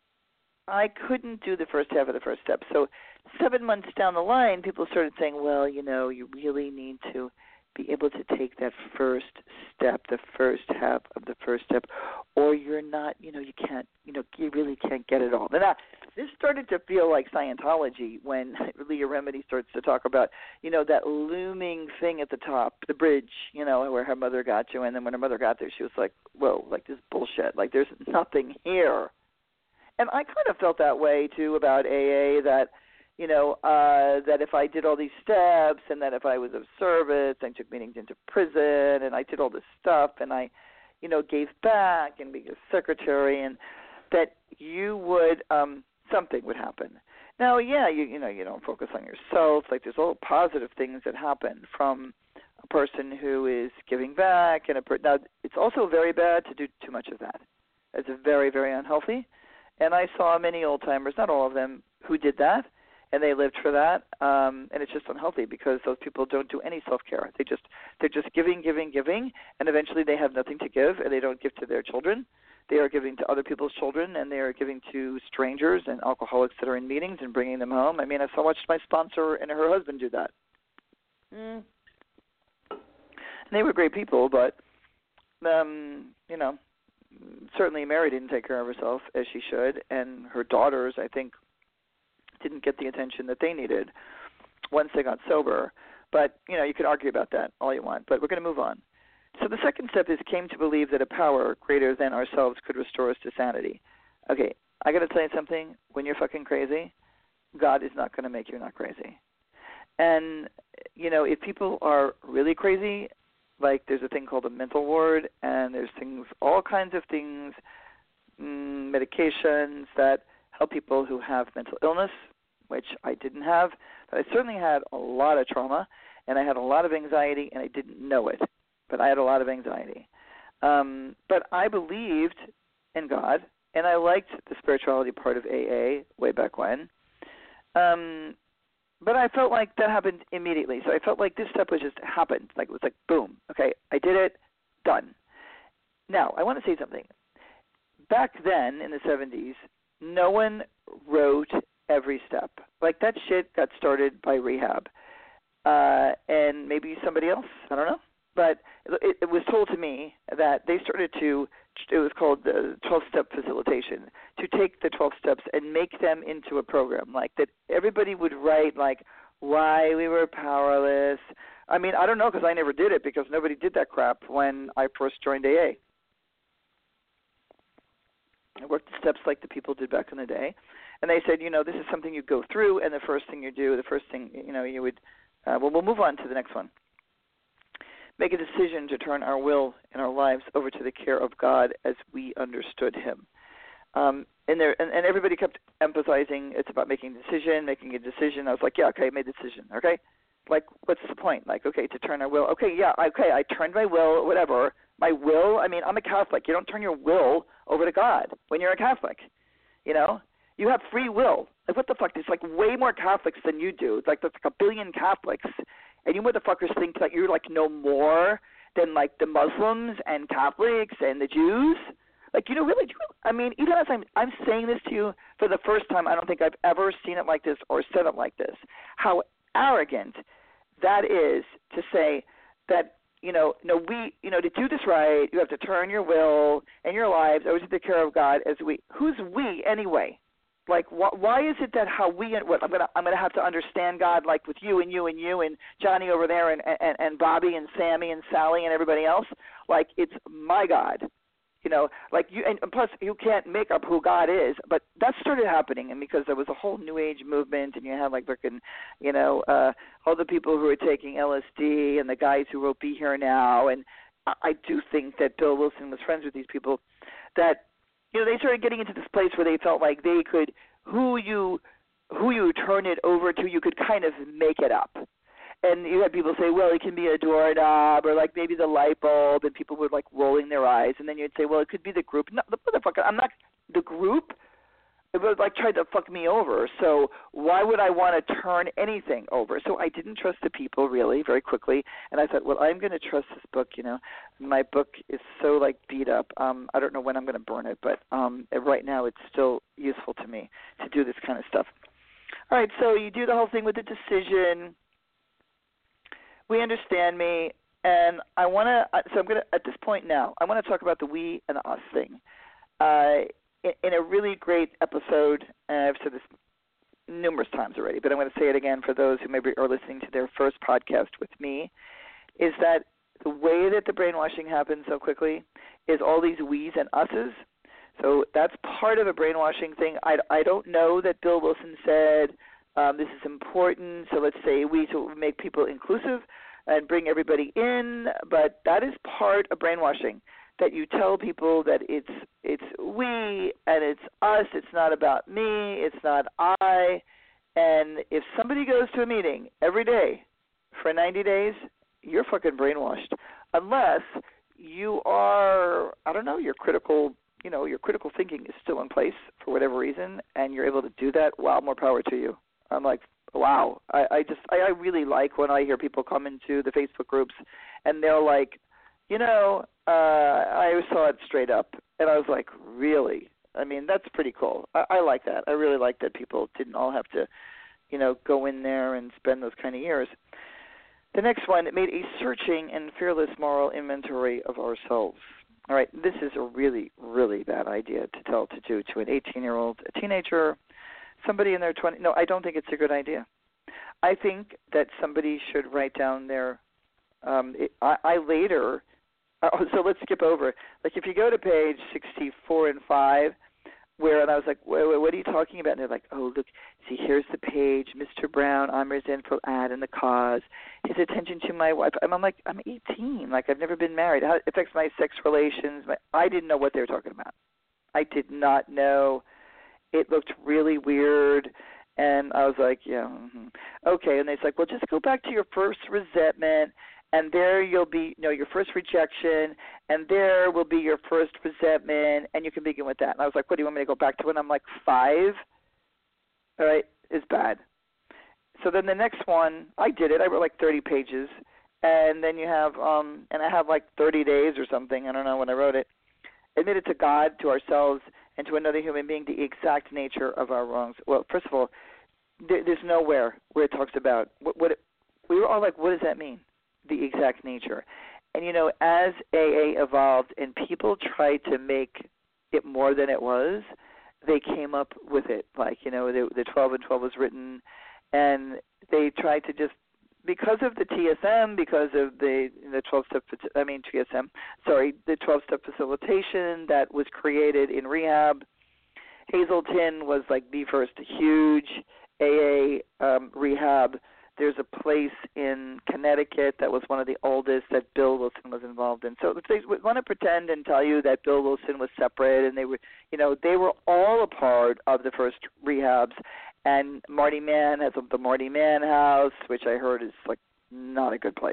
S2: I couldn't do the first half of the first step. So seven months down the line, people started saying, well, you know, you really need to be able to take that first step, the first half of the first step, or you're not, you know, you can't, you know, you really can't get it all. Now, this started to feel like Scientology when Leah Remedy starts to talk about, you know, that looming thing at the top, the bridge, you know, where her mother got you, and then when her mother got there, she was like, whoa, like this bullshit, like there's nothing here. And I kind of felt that way, too, about A A, that, you know, uh, that if I did all these steps and that if I was of service and took meetings into prison and I did all this stuff and I, you know, gave back and being a secretary and that you would, um, something would happen. Now, yeah, you, you know, you don't focus on yourself. Like there's all positive things that happen from a person who is giving back. And a per- Now, it's also very bad to do too much of that. It's very, very unhealthy. And I saw many old-timers, not all of them, who did that, and they lived for that, um, and it's just unhealthy because those people don't do any self-care. They just, they're just giving, giving, giving, and eventually they have nothing to give, and they don't give to their children. They are giving to other people's children, and they are giving to strangers and alcoholics that are in meetings and bringing them home. I mean, I saw watched my sponsor and her husband do that. Mm. And they were great people, but, um, you know, certainly Mary didn't take care of herself as she should, and her daughters, I think, didn't get the attention that they needed once they got sober. But, you know, you could argue about that all you want, but we're going to move on. So the second step is came to believe that a power greater than ourselves could restore us to sanity. Okay, I got to tell you something. When you're fucking crazy, God is not going to make you not crazy. And, you know, if people are really crazy, like there's a thing called a mental ward, and there's things, all kinds of things, mm, medications that help people who have mental illness, which I didn't have. But I certainly had a lot of trauma, and I had a lot of anxiety, and I didn't know it. But I had a lot of anxiety. Um, but I believed in God, and I liked the spirituality part of A A way back when. Um, but I felt like that happened immediately. So I felt like this step was just happened. Like it was like, boom, okay, I did it, done. Now, I want to say something. Back then in the seventies, no one wrote every step. Like that shit got started by rehab. Uh, and maybe somebody else, I don't know. But it, it was told to me that they started to, it was called the twelve-step facilitation, to take the twelve steps and make them into a program, like that everybody would write, like, why we were powerless. I mean, I don't know because I never did it because nobody did that crap when I first joined A A. I worked the steps like the people did back in the day. And they said, you know, this is something you go through, and the first thing you do, the first thing, you know, you would, uh, well, we'll move on to the next one. Make a decision to turn our will and our lives over to the care of God as we understood him. Um, and, there, and, and everybody kept emphasizing it's about making a decision, making a decision. I was like, yeah, okay, I made a decision, okay? Like, what's the point? Like, okay, to turn our will. Okay, yeah, okay, I turned my will, whatever. My will, I mean, I'm a Catholic. You don't turn your will over to God when you're a Catholic, you know? You have free will. Like, what the fuck? There's, like, way more Catholics than you do. It's like, there's like a billion Catholics. And you motherfuckers think that you're, like, no more than, like, the Muslims and Catholics and the Jews? Like, you know, really, do you, I mean, even as I'm, I'm saying this to you for the first time, I don't think I've ever seen it like this or said it like this. How arrogant that is to say that, you know, no, we, you know, to do this right, you have to turn your will and your lives over to the care of God as we. Who's we anyway? Like, wh- why is it that how we? What, I'm gonna, I'm gonna have to understand God like with you and you and you and Johnny over there and and, and Bobby and Sammy and Sally and everybody else. Like, it's my God. You know, like you, and plus you can't make up who God is, but that started happening, and because there was a whole New Age movement, and you had like freaking, you know, uh, all the people who were taking L S D, and the guys who wrote "Be Here Now," and I, I do think that Bill Wilson was friends with these people, that you know they started getting into this place where they felt like they could, who you, who you turn it over to, you could kind of make it up. And you had people say, well, it can be a doorknob or like maybe the light bulb, and people were like rolling their eyes. And then you'd say, well, it could be the group. No, the motherfucker, I'm not the group. It was like trying to fuck me over. So why would I want to turn anything over? So I didn't trust the people really very quickly. And I thought, well, I'm going to trust this book. You know, my book is so like beat up. Um, I don't know when I'm going to burn it, but um, right now it's still useful to me to do this kind of stuff. All right, so you do the whole thing with the decision. We understand me, and I want to. So I'm going to at this point now. I want to talk about the we and the us thing. Uh, in, in a really great episode, and I've said this numerous times already, but I'm going to say it again for those who maybe are listening to their first podcast with me. Is that the way that the brainwashing happens so quickly? Is all these we's and us's. So that's part of a brainwashing thing. I, I don't know that Bill Wilson said. Um, this is important, so let's say we to make people inclusive and bring everybody in, but that is part of brainwashing, that you tell people that it's it's we and it's us, it's not about me, it's not I, and if somebody goes to a meeting every day for ninety days, you're fucking brainwashed, unless you are, I don't know, your critical, you know, your critical thinking is still in place for whatever reason, and you're able to do that. Wow, more power to you. I'm like, wow. I, I just, I, I really like when I hear people come into the Facebook groups and they're like, you know, uh, I saw it straight up. And I was like, really? I mean, that's pretty cool. I, I like that. I really like that people didn't all have to, you know, go in there and spend those kind of years. The next one, it made a searching and fearless moral inventory of ourselves. All right, this is a really, really bad idea to tell to do to an eighteen-year-old, a teenager, somebody in their twenties. No, I don't think it's a good idea. I think that somebody should write down their, um, it, I, I later, uh, so let's skip over. Like if you go to page sixty-four and five, where, and I was like, wait, wait, what are you talking about? And they're like, oh, look, see, here's the page, Mister Brown, I'm resentful ad and the cause, his attention to my wife. I'm, I'm like, I'm eighteen, like I've never been married. How it affects my sex relations. My, I didn't know what they were talking about. I did not know. It looked really weird, and I was like, yeah, mm-hmm. Okay. And it's like, well, just go back to your first resentment, and there you'll be, you know, your first rejection, and there will be your first resentment, and you can begin with that. And I was like, what, do you want me to go back to when I'm like five? All right, it's bad. So then the next one, I did it. I wrote like thirty pages, and then you have, um, and I have like thirty days or something. I don't know when I wrote it. Admit it to God, to ourselves, and to another human being, the exact nature of our wrongs. Well, first of all, there, there's nowhere where it talks about what, what it, we were all like, what does that mean? The exact nature. And, you know, as A A evolved and people tried to make it more than it was, they came up with it. Like, you know, the, the twelve and twelve was written, and they tried to just, because of the T S M, because of the the twelve-step, I mean T S M, sorry, the twelve-step facilitation that was created in rehab. Hazelton was like the first huge A A um, rehab. There's a place in Connecticut that was one of the oldest that Bill Wilson was involved in. So if they want to pretend and tell you that Bill Wilson was separate and they were, you know, they were all a part of the first rehabs. And Marty Mann has the Marty Mann House, which I heard is like not a good place.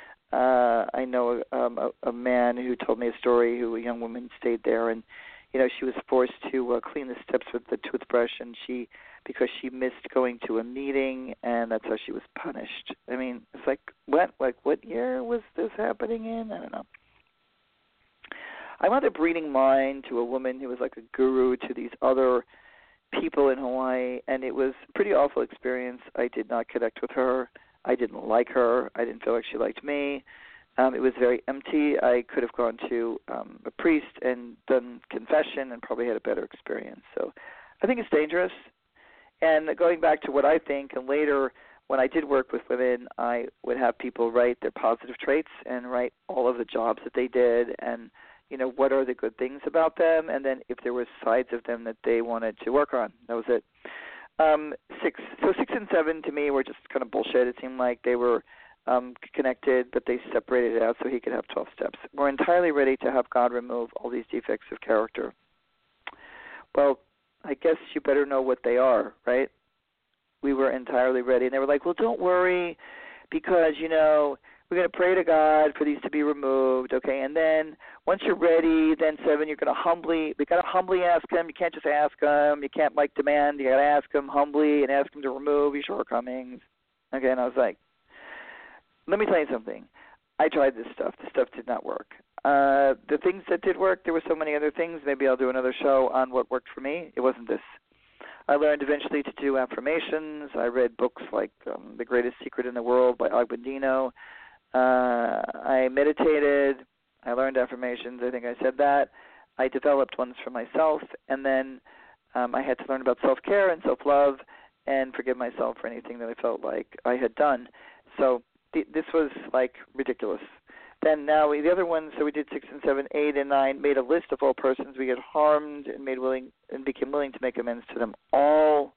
S2: Uh, I know um, a, a man who told me a story who a young woman stayed there, and you know she was forced to uh, clean the steps with the toothbrush, and she because she missed going to a meeting, and that's how she was punished. I mean, it's like what like what year was this happening in? I don't know. I wound up reading mine to a woman who was like a guru to these other people in Hawaii, and it was a pretty awful experience. I did not connect with her. I didn't like her. I didn't feel like she liked me. Um, it was very empty. I could have gone to um, a priest and done confession and probably had a better experience. So I think it's dangerous. And going back to what I think, and later when I did work with women, I would have people write their positive traits and write all of the jobs that they did and, you know, what are the good things about them, and then if there were sides of them that they wanted to work on. That was it. Um, six. So six and seven to me were just kind of bullshit. It seemed like they were um, connected, but they separated it out so he could have twelve steps. We're entirely ready to have God remove all these defects of character. Well, I guess you better know what they are, right? We were entirely ready. And they were like, well, don't worry because, you know, we're going to pray to God for these to be removed, okay? And then once you're ready, then seven, you're going to humbly, we got to humbly ask him. You can't just ask him. You can't, like, demand. You got to ask him humbly and ask him to remove your shortcomings. Okay, and I was like, let me tell you something. I tried this stuff. This stuff did not work. Uh, the things that did work, there were so many other things. Maybe I'll do another show on what worked for me. It wasn't this. I learned eventually to do affirmations. I read books like um, The Greatest Secret in the World by Og Mandino. Uh, I meditated. I learned affirmations. I think I said that. I developed ones for myself, and then um, I had to learn about self-care and self-love and forgive myself for anything that I felt like I had done. So th- this was, like, ridiculous. Then now we, the other ones, so we did six and seven, eight and nine, made a list of all persons we had harmed and made willing and became willing to make amends to them all.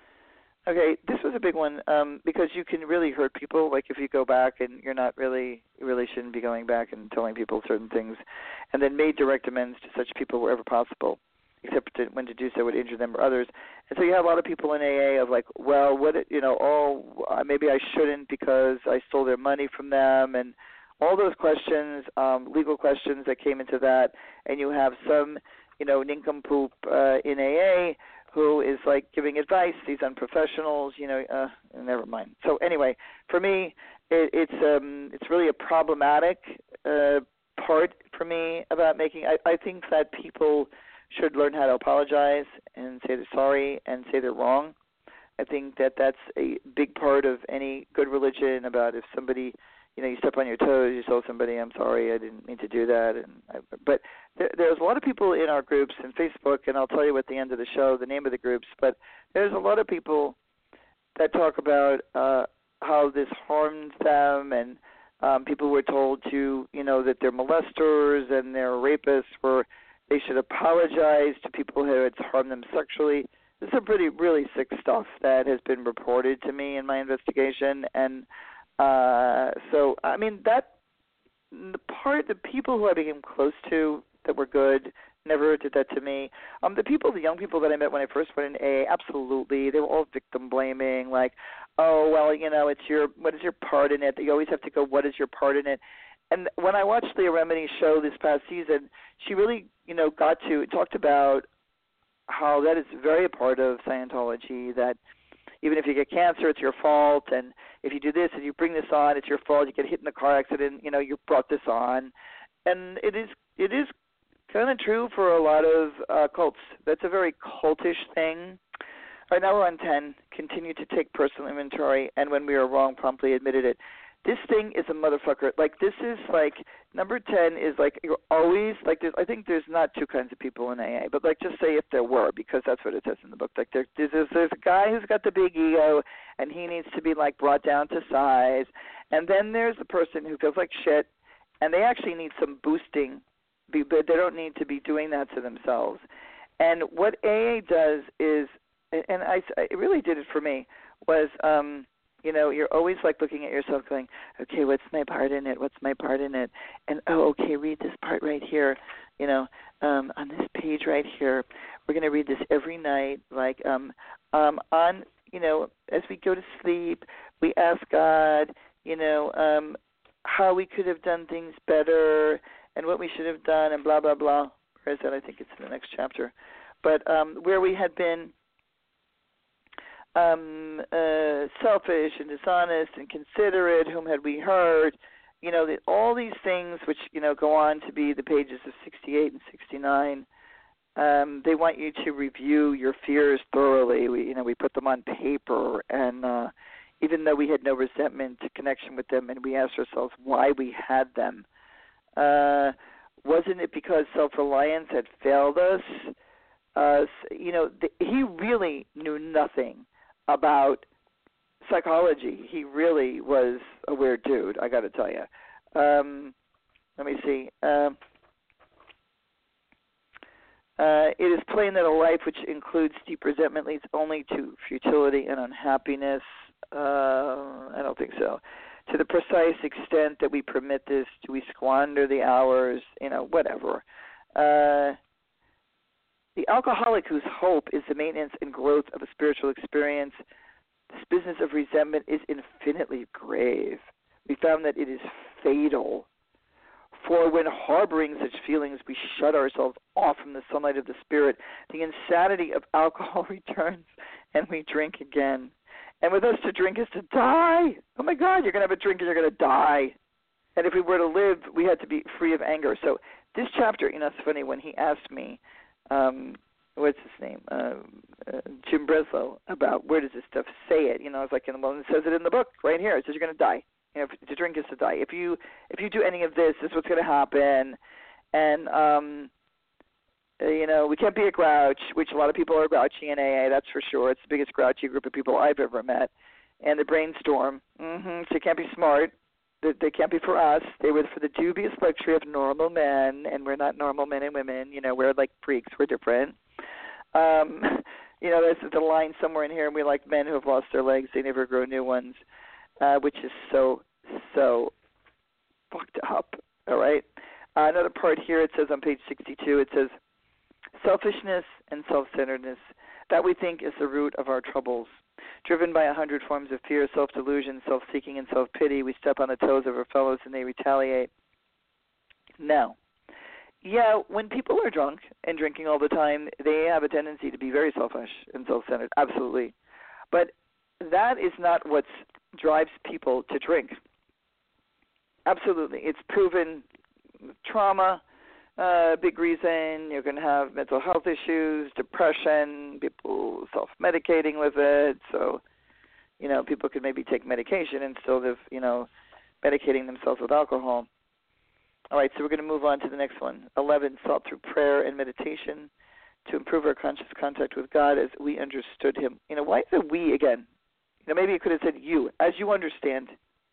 S2: Okay, this was a big one um, because you can really hurt people. Like if you go back and you're not really, you really shouldn't be going back and telling people certain things, and then made direct amends to such people wherever possible, except to, when to do so would injure them or others. And so you have a lot of people in A A of like, well, what, you know, oh, maybe I shouldn't because I stole their money from them, and all those questions, um, legal questions that came into that, and you have some, you know, nincompoop uh, in A A who is like giving advice, these unprofessionals, you know, uh, never mind. So anyway, for me, it, it's um, it's really a problematic uh, part for me about making. I, I think that people should learn how to apologize and say they're sorry and say they're wrong. I think that that's a big part of any good religion about if somebody, you know, you step on your toes, you tell somebody, I'm sorry, I didn't mean to do that. And I, but there, there's a lot of people in our groups and Facebook, and I'll tell you at the end of the show the name of the groups, but there's a lot of people that talk about uh, how this harmed them, and um, people were told to, you know, that they're molesters and they're rapists, where they should apologize to people who had harmed them sexually. This is some pretty, really sick stuff that has been reported to me in my investigation, and Uh, so, I mean, that, the part, the people who I became close to that were good never did that to me. Um, the people, the young people that I met when I first went in A A, absolutely, they were all victim blaming, like, oh, well, you know, it's your, what is your part in it? You always have to go, what is your part in it? And when I watched Leah Remini's show this past season, she really, you know, got to, talked about how that is very a part of Scientology, that even if you get cancer, it's your fault, and if you do this and you bring this on, it's your fault. You get hit in a car accident, you know, you brought this on. And it is it is kind of true for a lot of uh, cults. That's a very cultish thing. All right, now we're on ten. Continue to take personal inventory, and when we are wrong, promptly admitted it. This thing is a motherfucker. Like, this is like, number ten is like, you're always, like, there's, I think there's not two kinds of people in A A, but, like, just say if there were, because that's what it says in the book. Like, there, there's, there's a guy who's got the big ego, and he needs to be, like, brought down to size. And then there's the person who feels like shit, and they actually need some boosting, but they don't need to be doing that to themselves. And what A A does is, and I, it really did it for me, was, um, you know, you're always like looking at yourself going, okay, what's my part in it? What's my part in it? And, oh, okay, read this part right here. You know, um, on this page right here, we're going to read this every night. Like um, um, on, you know, as we go to sleep, we ask God, you know, um, how we could have done things better and what we should have done and blah, blah, blah. Where is that? I think it's in the next chapter. But um, where we had been Um, uh, selfish and dishonest and considerate, whom had we hurt, you know, the, all these things which, you know, go on to be the pages of sixty-eight and sixty-nine, um, they want you to review your fears thoroughly. We, you know, we put them on paper, and uh, even though we had no resentment connection with them, and we asked ourselves why we had them, uh, wasn't it because self-reliance had failed us? Uh, you know, the, he really knew nothing about psychology. He really was a weird dude, I got to tell you. Um, let me see. Um, uh, it is plain that a life which includes deep resentment leads only to futility and unhappiness. Uh, I don't think so. To the precise extent that we permit this, do we squander the hours, you know, whatever. Uh, the alcoholic whose hope is the maintenance and growth of a spiritual experience, this business of resentment is infinitely grave. We found that it is fatal. For when harboring such feelings, we shut ourselves off from the sunlight of the spirit. The insanity of alcohol returns, and we drink again. And with us, to drink is to die. Oh, my God, you're going to have a drink and you're going to die. And if we were to live, we had to be free of anger. So this chapter, you know, it's funny, when he asked me, um, what's his name, uh, uh, Jim Breslow, about where does this stuff say it. You know, I was like, well, it says it in the book right here. It says you're going to die. You know, if, to drink is to die. If you if you do any of this, this is what's going to happen. And, um, uh, you know, we can't be a grouch, which a lot of people are grouchy in A A, that's for sure. It's the biggest grouchy group of people I've ever met. And the brainstorm. Mm-hmm. So you can't be smart. They, they can't be for us. They were for the dubious luxury of normal men, and we're not normal men and women. You know, we're like freaks. We're different. Um, you know, there's the line somewhere in here, and we like men who have lost their legs. They never grow new ones, uh, which is so, so fucked up, all right? Uh, another part here, it says on page sixty-two, it says, selfishness and self-centeredness, that we think is the root of our troubles. Driven by a hundred forms of fear, self-delusion, self-seeking, and self-pity, we step on the toes of our fellows and they retaliate. Now, yeah, when people are drunk and drinking all the time, they have a tendency to be very selfish and self-centered, absolutely. But that is not what drives people to drink. Absolutely. It's proven trauma, uh, big reason. You're going to have mental health issues, depression, people self-medicating with it. So, you know, people could maybe take medication instead of, you know, medicating themselves with alcohol. All right, so we're going to move on to the next one. eleven, sought through prayer and meditation to improve our conscious contact with God as we understood him. You know, why is it we again? You know, maybe it could have said you, as you understand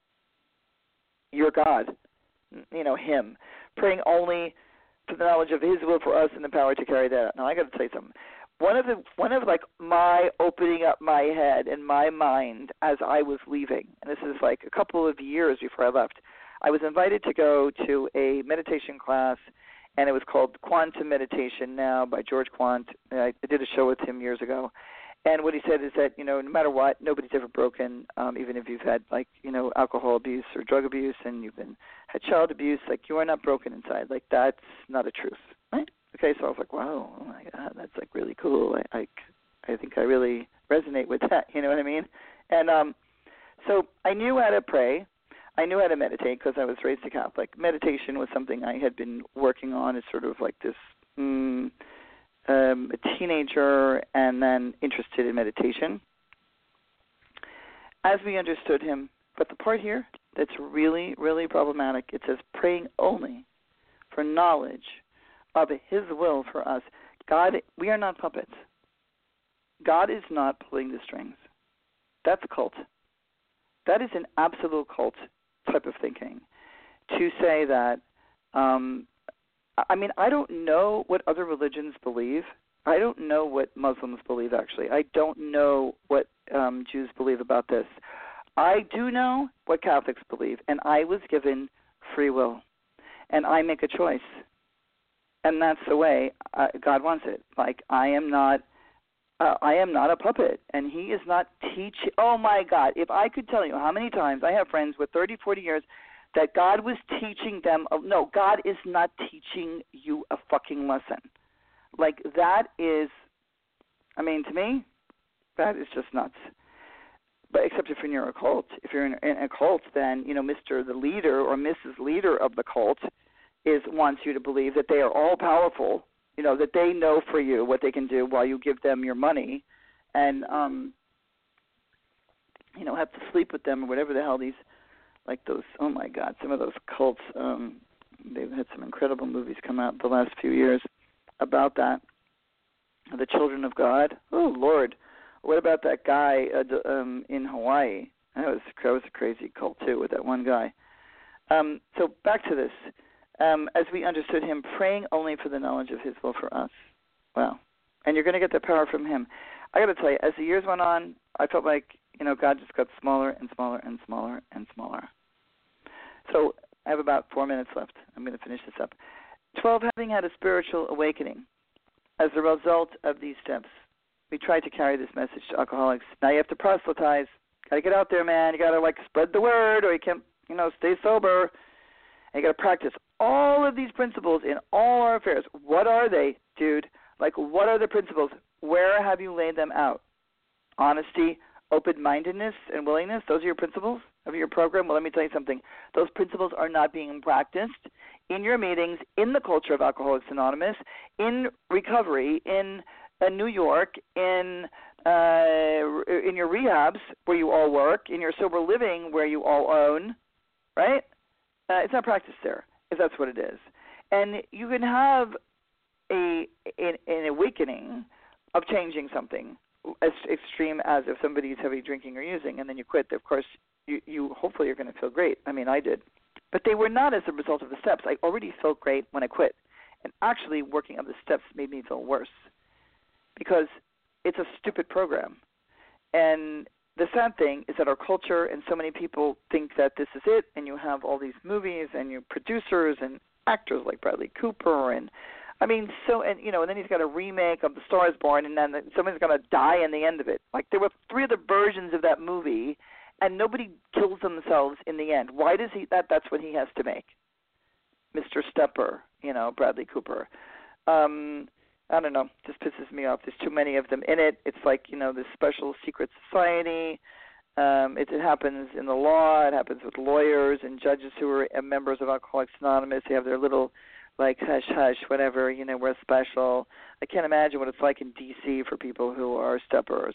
S2: your God, you know, him. Praying only for the knowledge of his will for us and the power to carry that out. Now, I got to tell you something. One of the, one of like my opening up my head and my mind as I was leaving, and this is like a couple of years before I left, I was invited to go to a meditation class, and it was called Quantum Meditation Now by George Quant. I did a show with him years ago. And what he said is that, you know, no matter what, nobody's ever broken, um, even if you've had, like, you know, alcohol abuse or drug abuse and you've been had child abuse, like, you are not broken inside. Like, that's not a truth, right? Okay, so I was like, wow, oh, my God, that's, like, really cool. I, I, I think I really resonate with that, you know what I mean? And um, so I knew how to pray. I knew how to meditate because I was raised a Catholic. Meditation was something I had been working on as sort of like this mm, um, a teenager and then interested in meditation. As we understood him, but the part here that's really, really problematic, it says praying only for knowledge of his will for us. God, we are not puppets. God is not pulling the strings. That's a cult. That is an absolute cult type of thinking. To say that, um, I mean, I don't know what other religions believe. I don't know what Muslims believe, actually. I don't know what um, Jews believe about this. I do know what Catholics believe, and I was given free will, and I make a choice. And that's the way uh, God wants it. Like, I am not Uh, I am not a puppet, and he is not teaching. Oh, my God, if I could tell you how many times I have friends with thirty, forty years that God was teaching them. Oh, no, God is not teaching you a fucking lesson. Like, that is, I mean, to me, that is just nuts. but except if you're in a cult. If you're in, in a cult, then, you know, Mister the leader or Missus Leader of the cult is wants you to believe that they are all powerful, you know, that they know for you what they can do while you give them your money and, um, you know, have to sleep with them or whatever the hell these, like those, oh, my God, some of those cults, um, they've had some incredible movies come out the last few years about that. The Children of God. Oh, Lord. What about that guy uh, um, in Hawaii? That was, that was a crazy cult, too, with that one guy. Um, so back to this. Um, as we understood him, praying only for the knowledge of his will for us. Wow. And you're going to get that power from him. I got to tell you, as the years went on, I felt like, you know, God just got smaller and smaller and smaller and smaller. So I have about four minutes left. I'm going to finish this up. twelve, having had a spiritual awakening. As a result of these steps, we tried to carry this message to alcoholics. Now you have to proselytize. Got to get out there, man. You got to, like, spread the word or you can't, you know, stay sober. And you got to practice all of these principles in all our affairs. What are they, dude? Like, what are the principles? Where have you laid them out? Honesty, open-mindedness, and willingness, those are your principles of your program? Well, let me tell you something. Those principles are not being practiced in your meetings, in the culture of Alcoholics Anonymous, in recovery, in uh, New York, in uh, in your rehabs where you all work, in your sober living where you all own, right? Uh, it's not practiced there, if that's what it is. And you can have a an, an awakening of changing something as extreme as if somebody's heavy drinking or using, and then you quit. Of course, you, you hopefully you're going to feel great. I mean, I did. But they were not as a result of the steps. I already felt great when I quit. And actually working on the steps made me feel worse because it's a stupid program. And the sad thing is that our culture and so many people think that this is it, and you have all these movies and your producers and actors like Bradley Cooper and I mean, so, and, you know, and then he's got a remake of The Star is Born, and then somebody's going to die in the end of it. Like, there were three other versions of that movie, and nobody kills themselves in the end. Why does he, that, that's what he has to make. Mister Stepper, you know, Bradley Cooper. Um, I don't know, just pisses me off. There's too many of them in it. It's like, you know, this special secret society. Um, it, it happens in the law. It happens with lawyers and judges who are members of Alcoholics Anonymous. They have their little, like, hush, hush, whatever, you know, we're special. I can't imagine what it's like in D C for people who are steppers.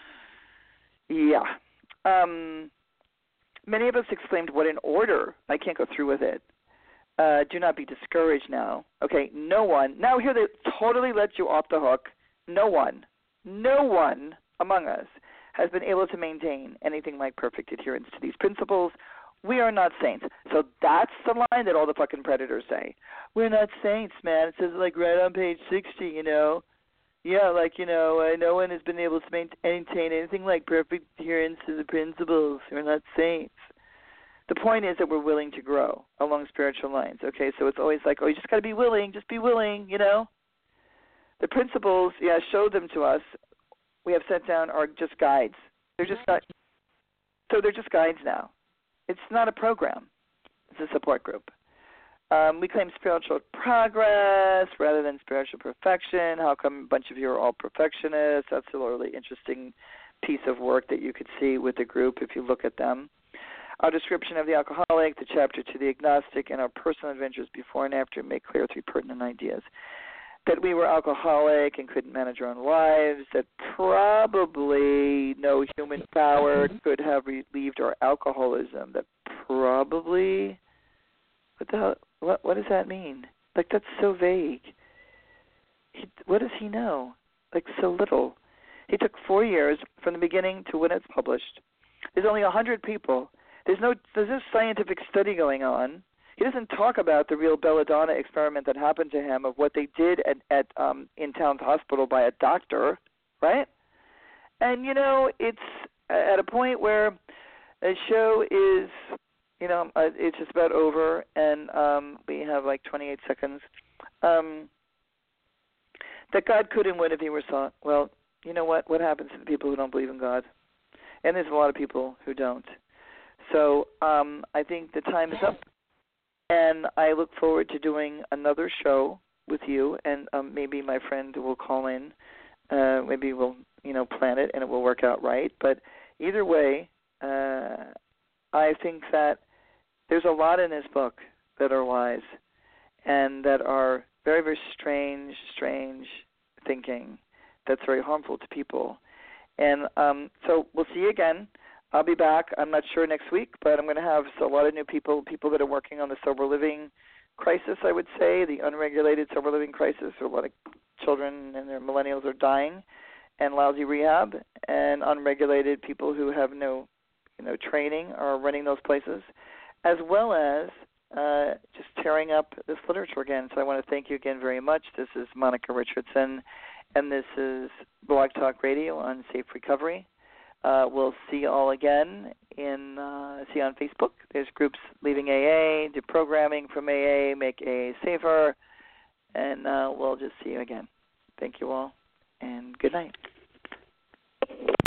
S2: Yeah. Um, many of us exclaimed, what an order. I can't go through with it. Uh, do not be discouraged now. Okay, no one. Now here they totally let you off the hook. No one, no one among us has been able to maintain anything like perfect adherence to these principles. We are not saints. So that's the line that all the fucking predators say. We're not saints, man. It says, like, right on page sixty, you know. Yeah, like, you know, uh, no one has been able to maintain anything like perfect adherence to the principles. We're not saints. The point is that we're willing to grow along spiritual lines, okay? So it's always like, oh, you just got to be willing. Just be willing, you know. The principles, yeah, show them to us. We have set down are just guides. They're just not, so they're just guides now. It's not a program. It's a support group. Um, we claim spiritual progress rather than spiritual perfection. How come a bunch of you are all perfectionists? That's a really interesting piece of work that you could see with the group if you look at them. Our description of the alcoholic, the chapter to the agnostic, and our personal adventures before and after make clear three pertinent ideas. That we were alcoholic and couldn't manage our own lives, that probably no human power could have relieved our alcoholism, that probably, what the hell, what, what does that mean? Like, that's so vague. He, what does he know? Like, so little. He took four years from the beginning to when it's published. There's only one hundred people. There's no, there's no scientific study going on. He doesn't talk about the real belladonna experiment that happened to him of what they did at, at um, in Towns Hospital by a doctor, right? And, you know, it's at a point where the show is, you know, uh, it's just about over, and um, we have like twenty-eight seconds. Um, that God could and would if he were sought. Well, you know what? What happens to the people who don't believe in God? And there's a lot of people who don't. So um, I think the time is up. And I look forward to doing another show with you, and um, maybe my friend will call in. Uh, maybe we'll, you know, plan it, and it will work out right. But either way, uh, I think that there's a lot in this book that are lies and that are very, very strange, strange thinking that's very harmful to people. And um, so we'll see you again. I'll be back. I'm not sure next week, but I'm going to have a lot of new people, people that are working on the sober living crisis, I would say, the unregulated sober living crisis. A lot of children and their millennials are dying and lousy rehab, and unregulated people who have no, you know, training are running those places, as well as uh, just tearing up this literature again. So I want to thank you again very much. This is Monica Richardson, and this is Blog Talk Radio on Safe Recovery. Uh, we'll see you all again in uh, see you on Facebook. There's groups leaving A A, do programming from A A, make A A safer, and uh, we'll just see you again. Thank you all, and good night.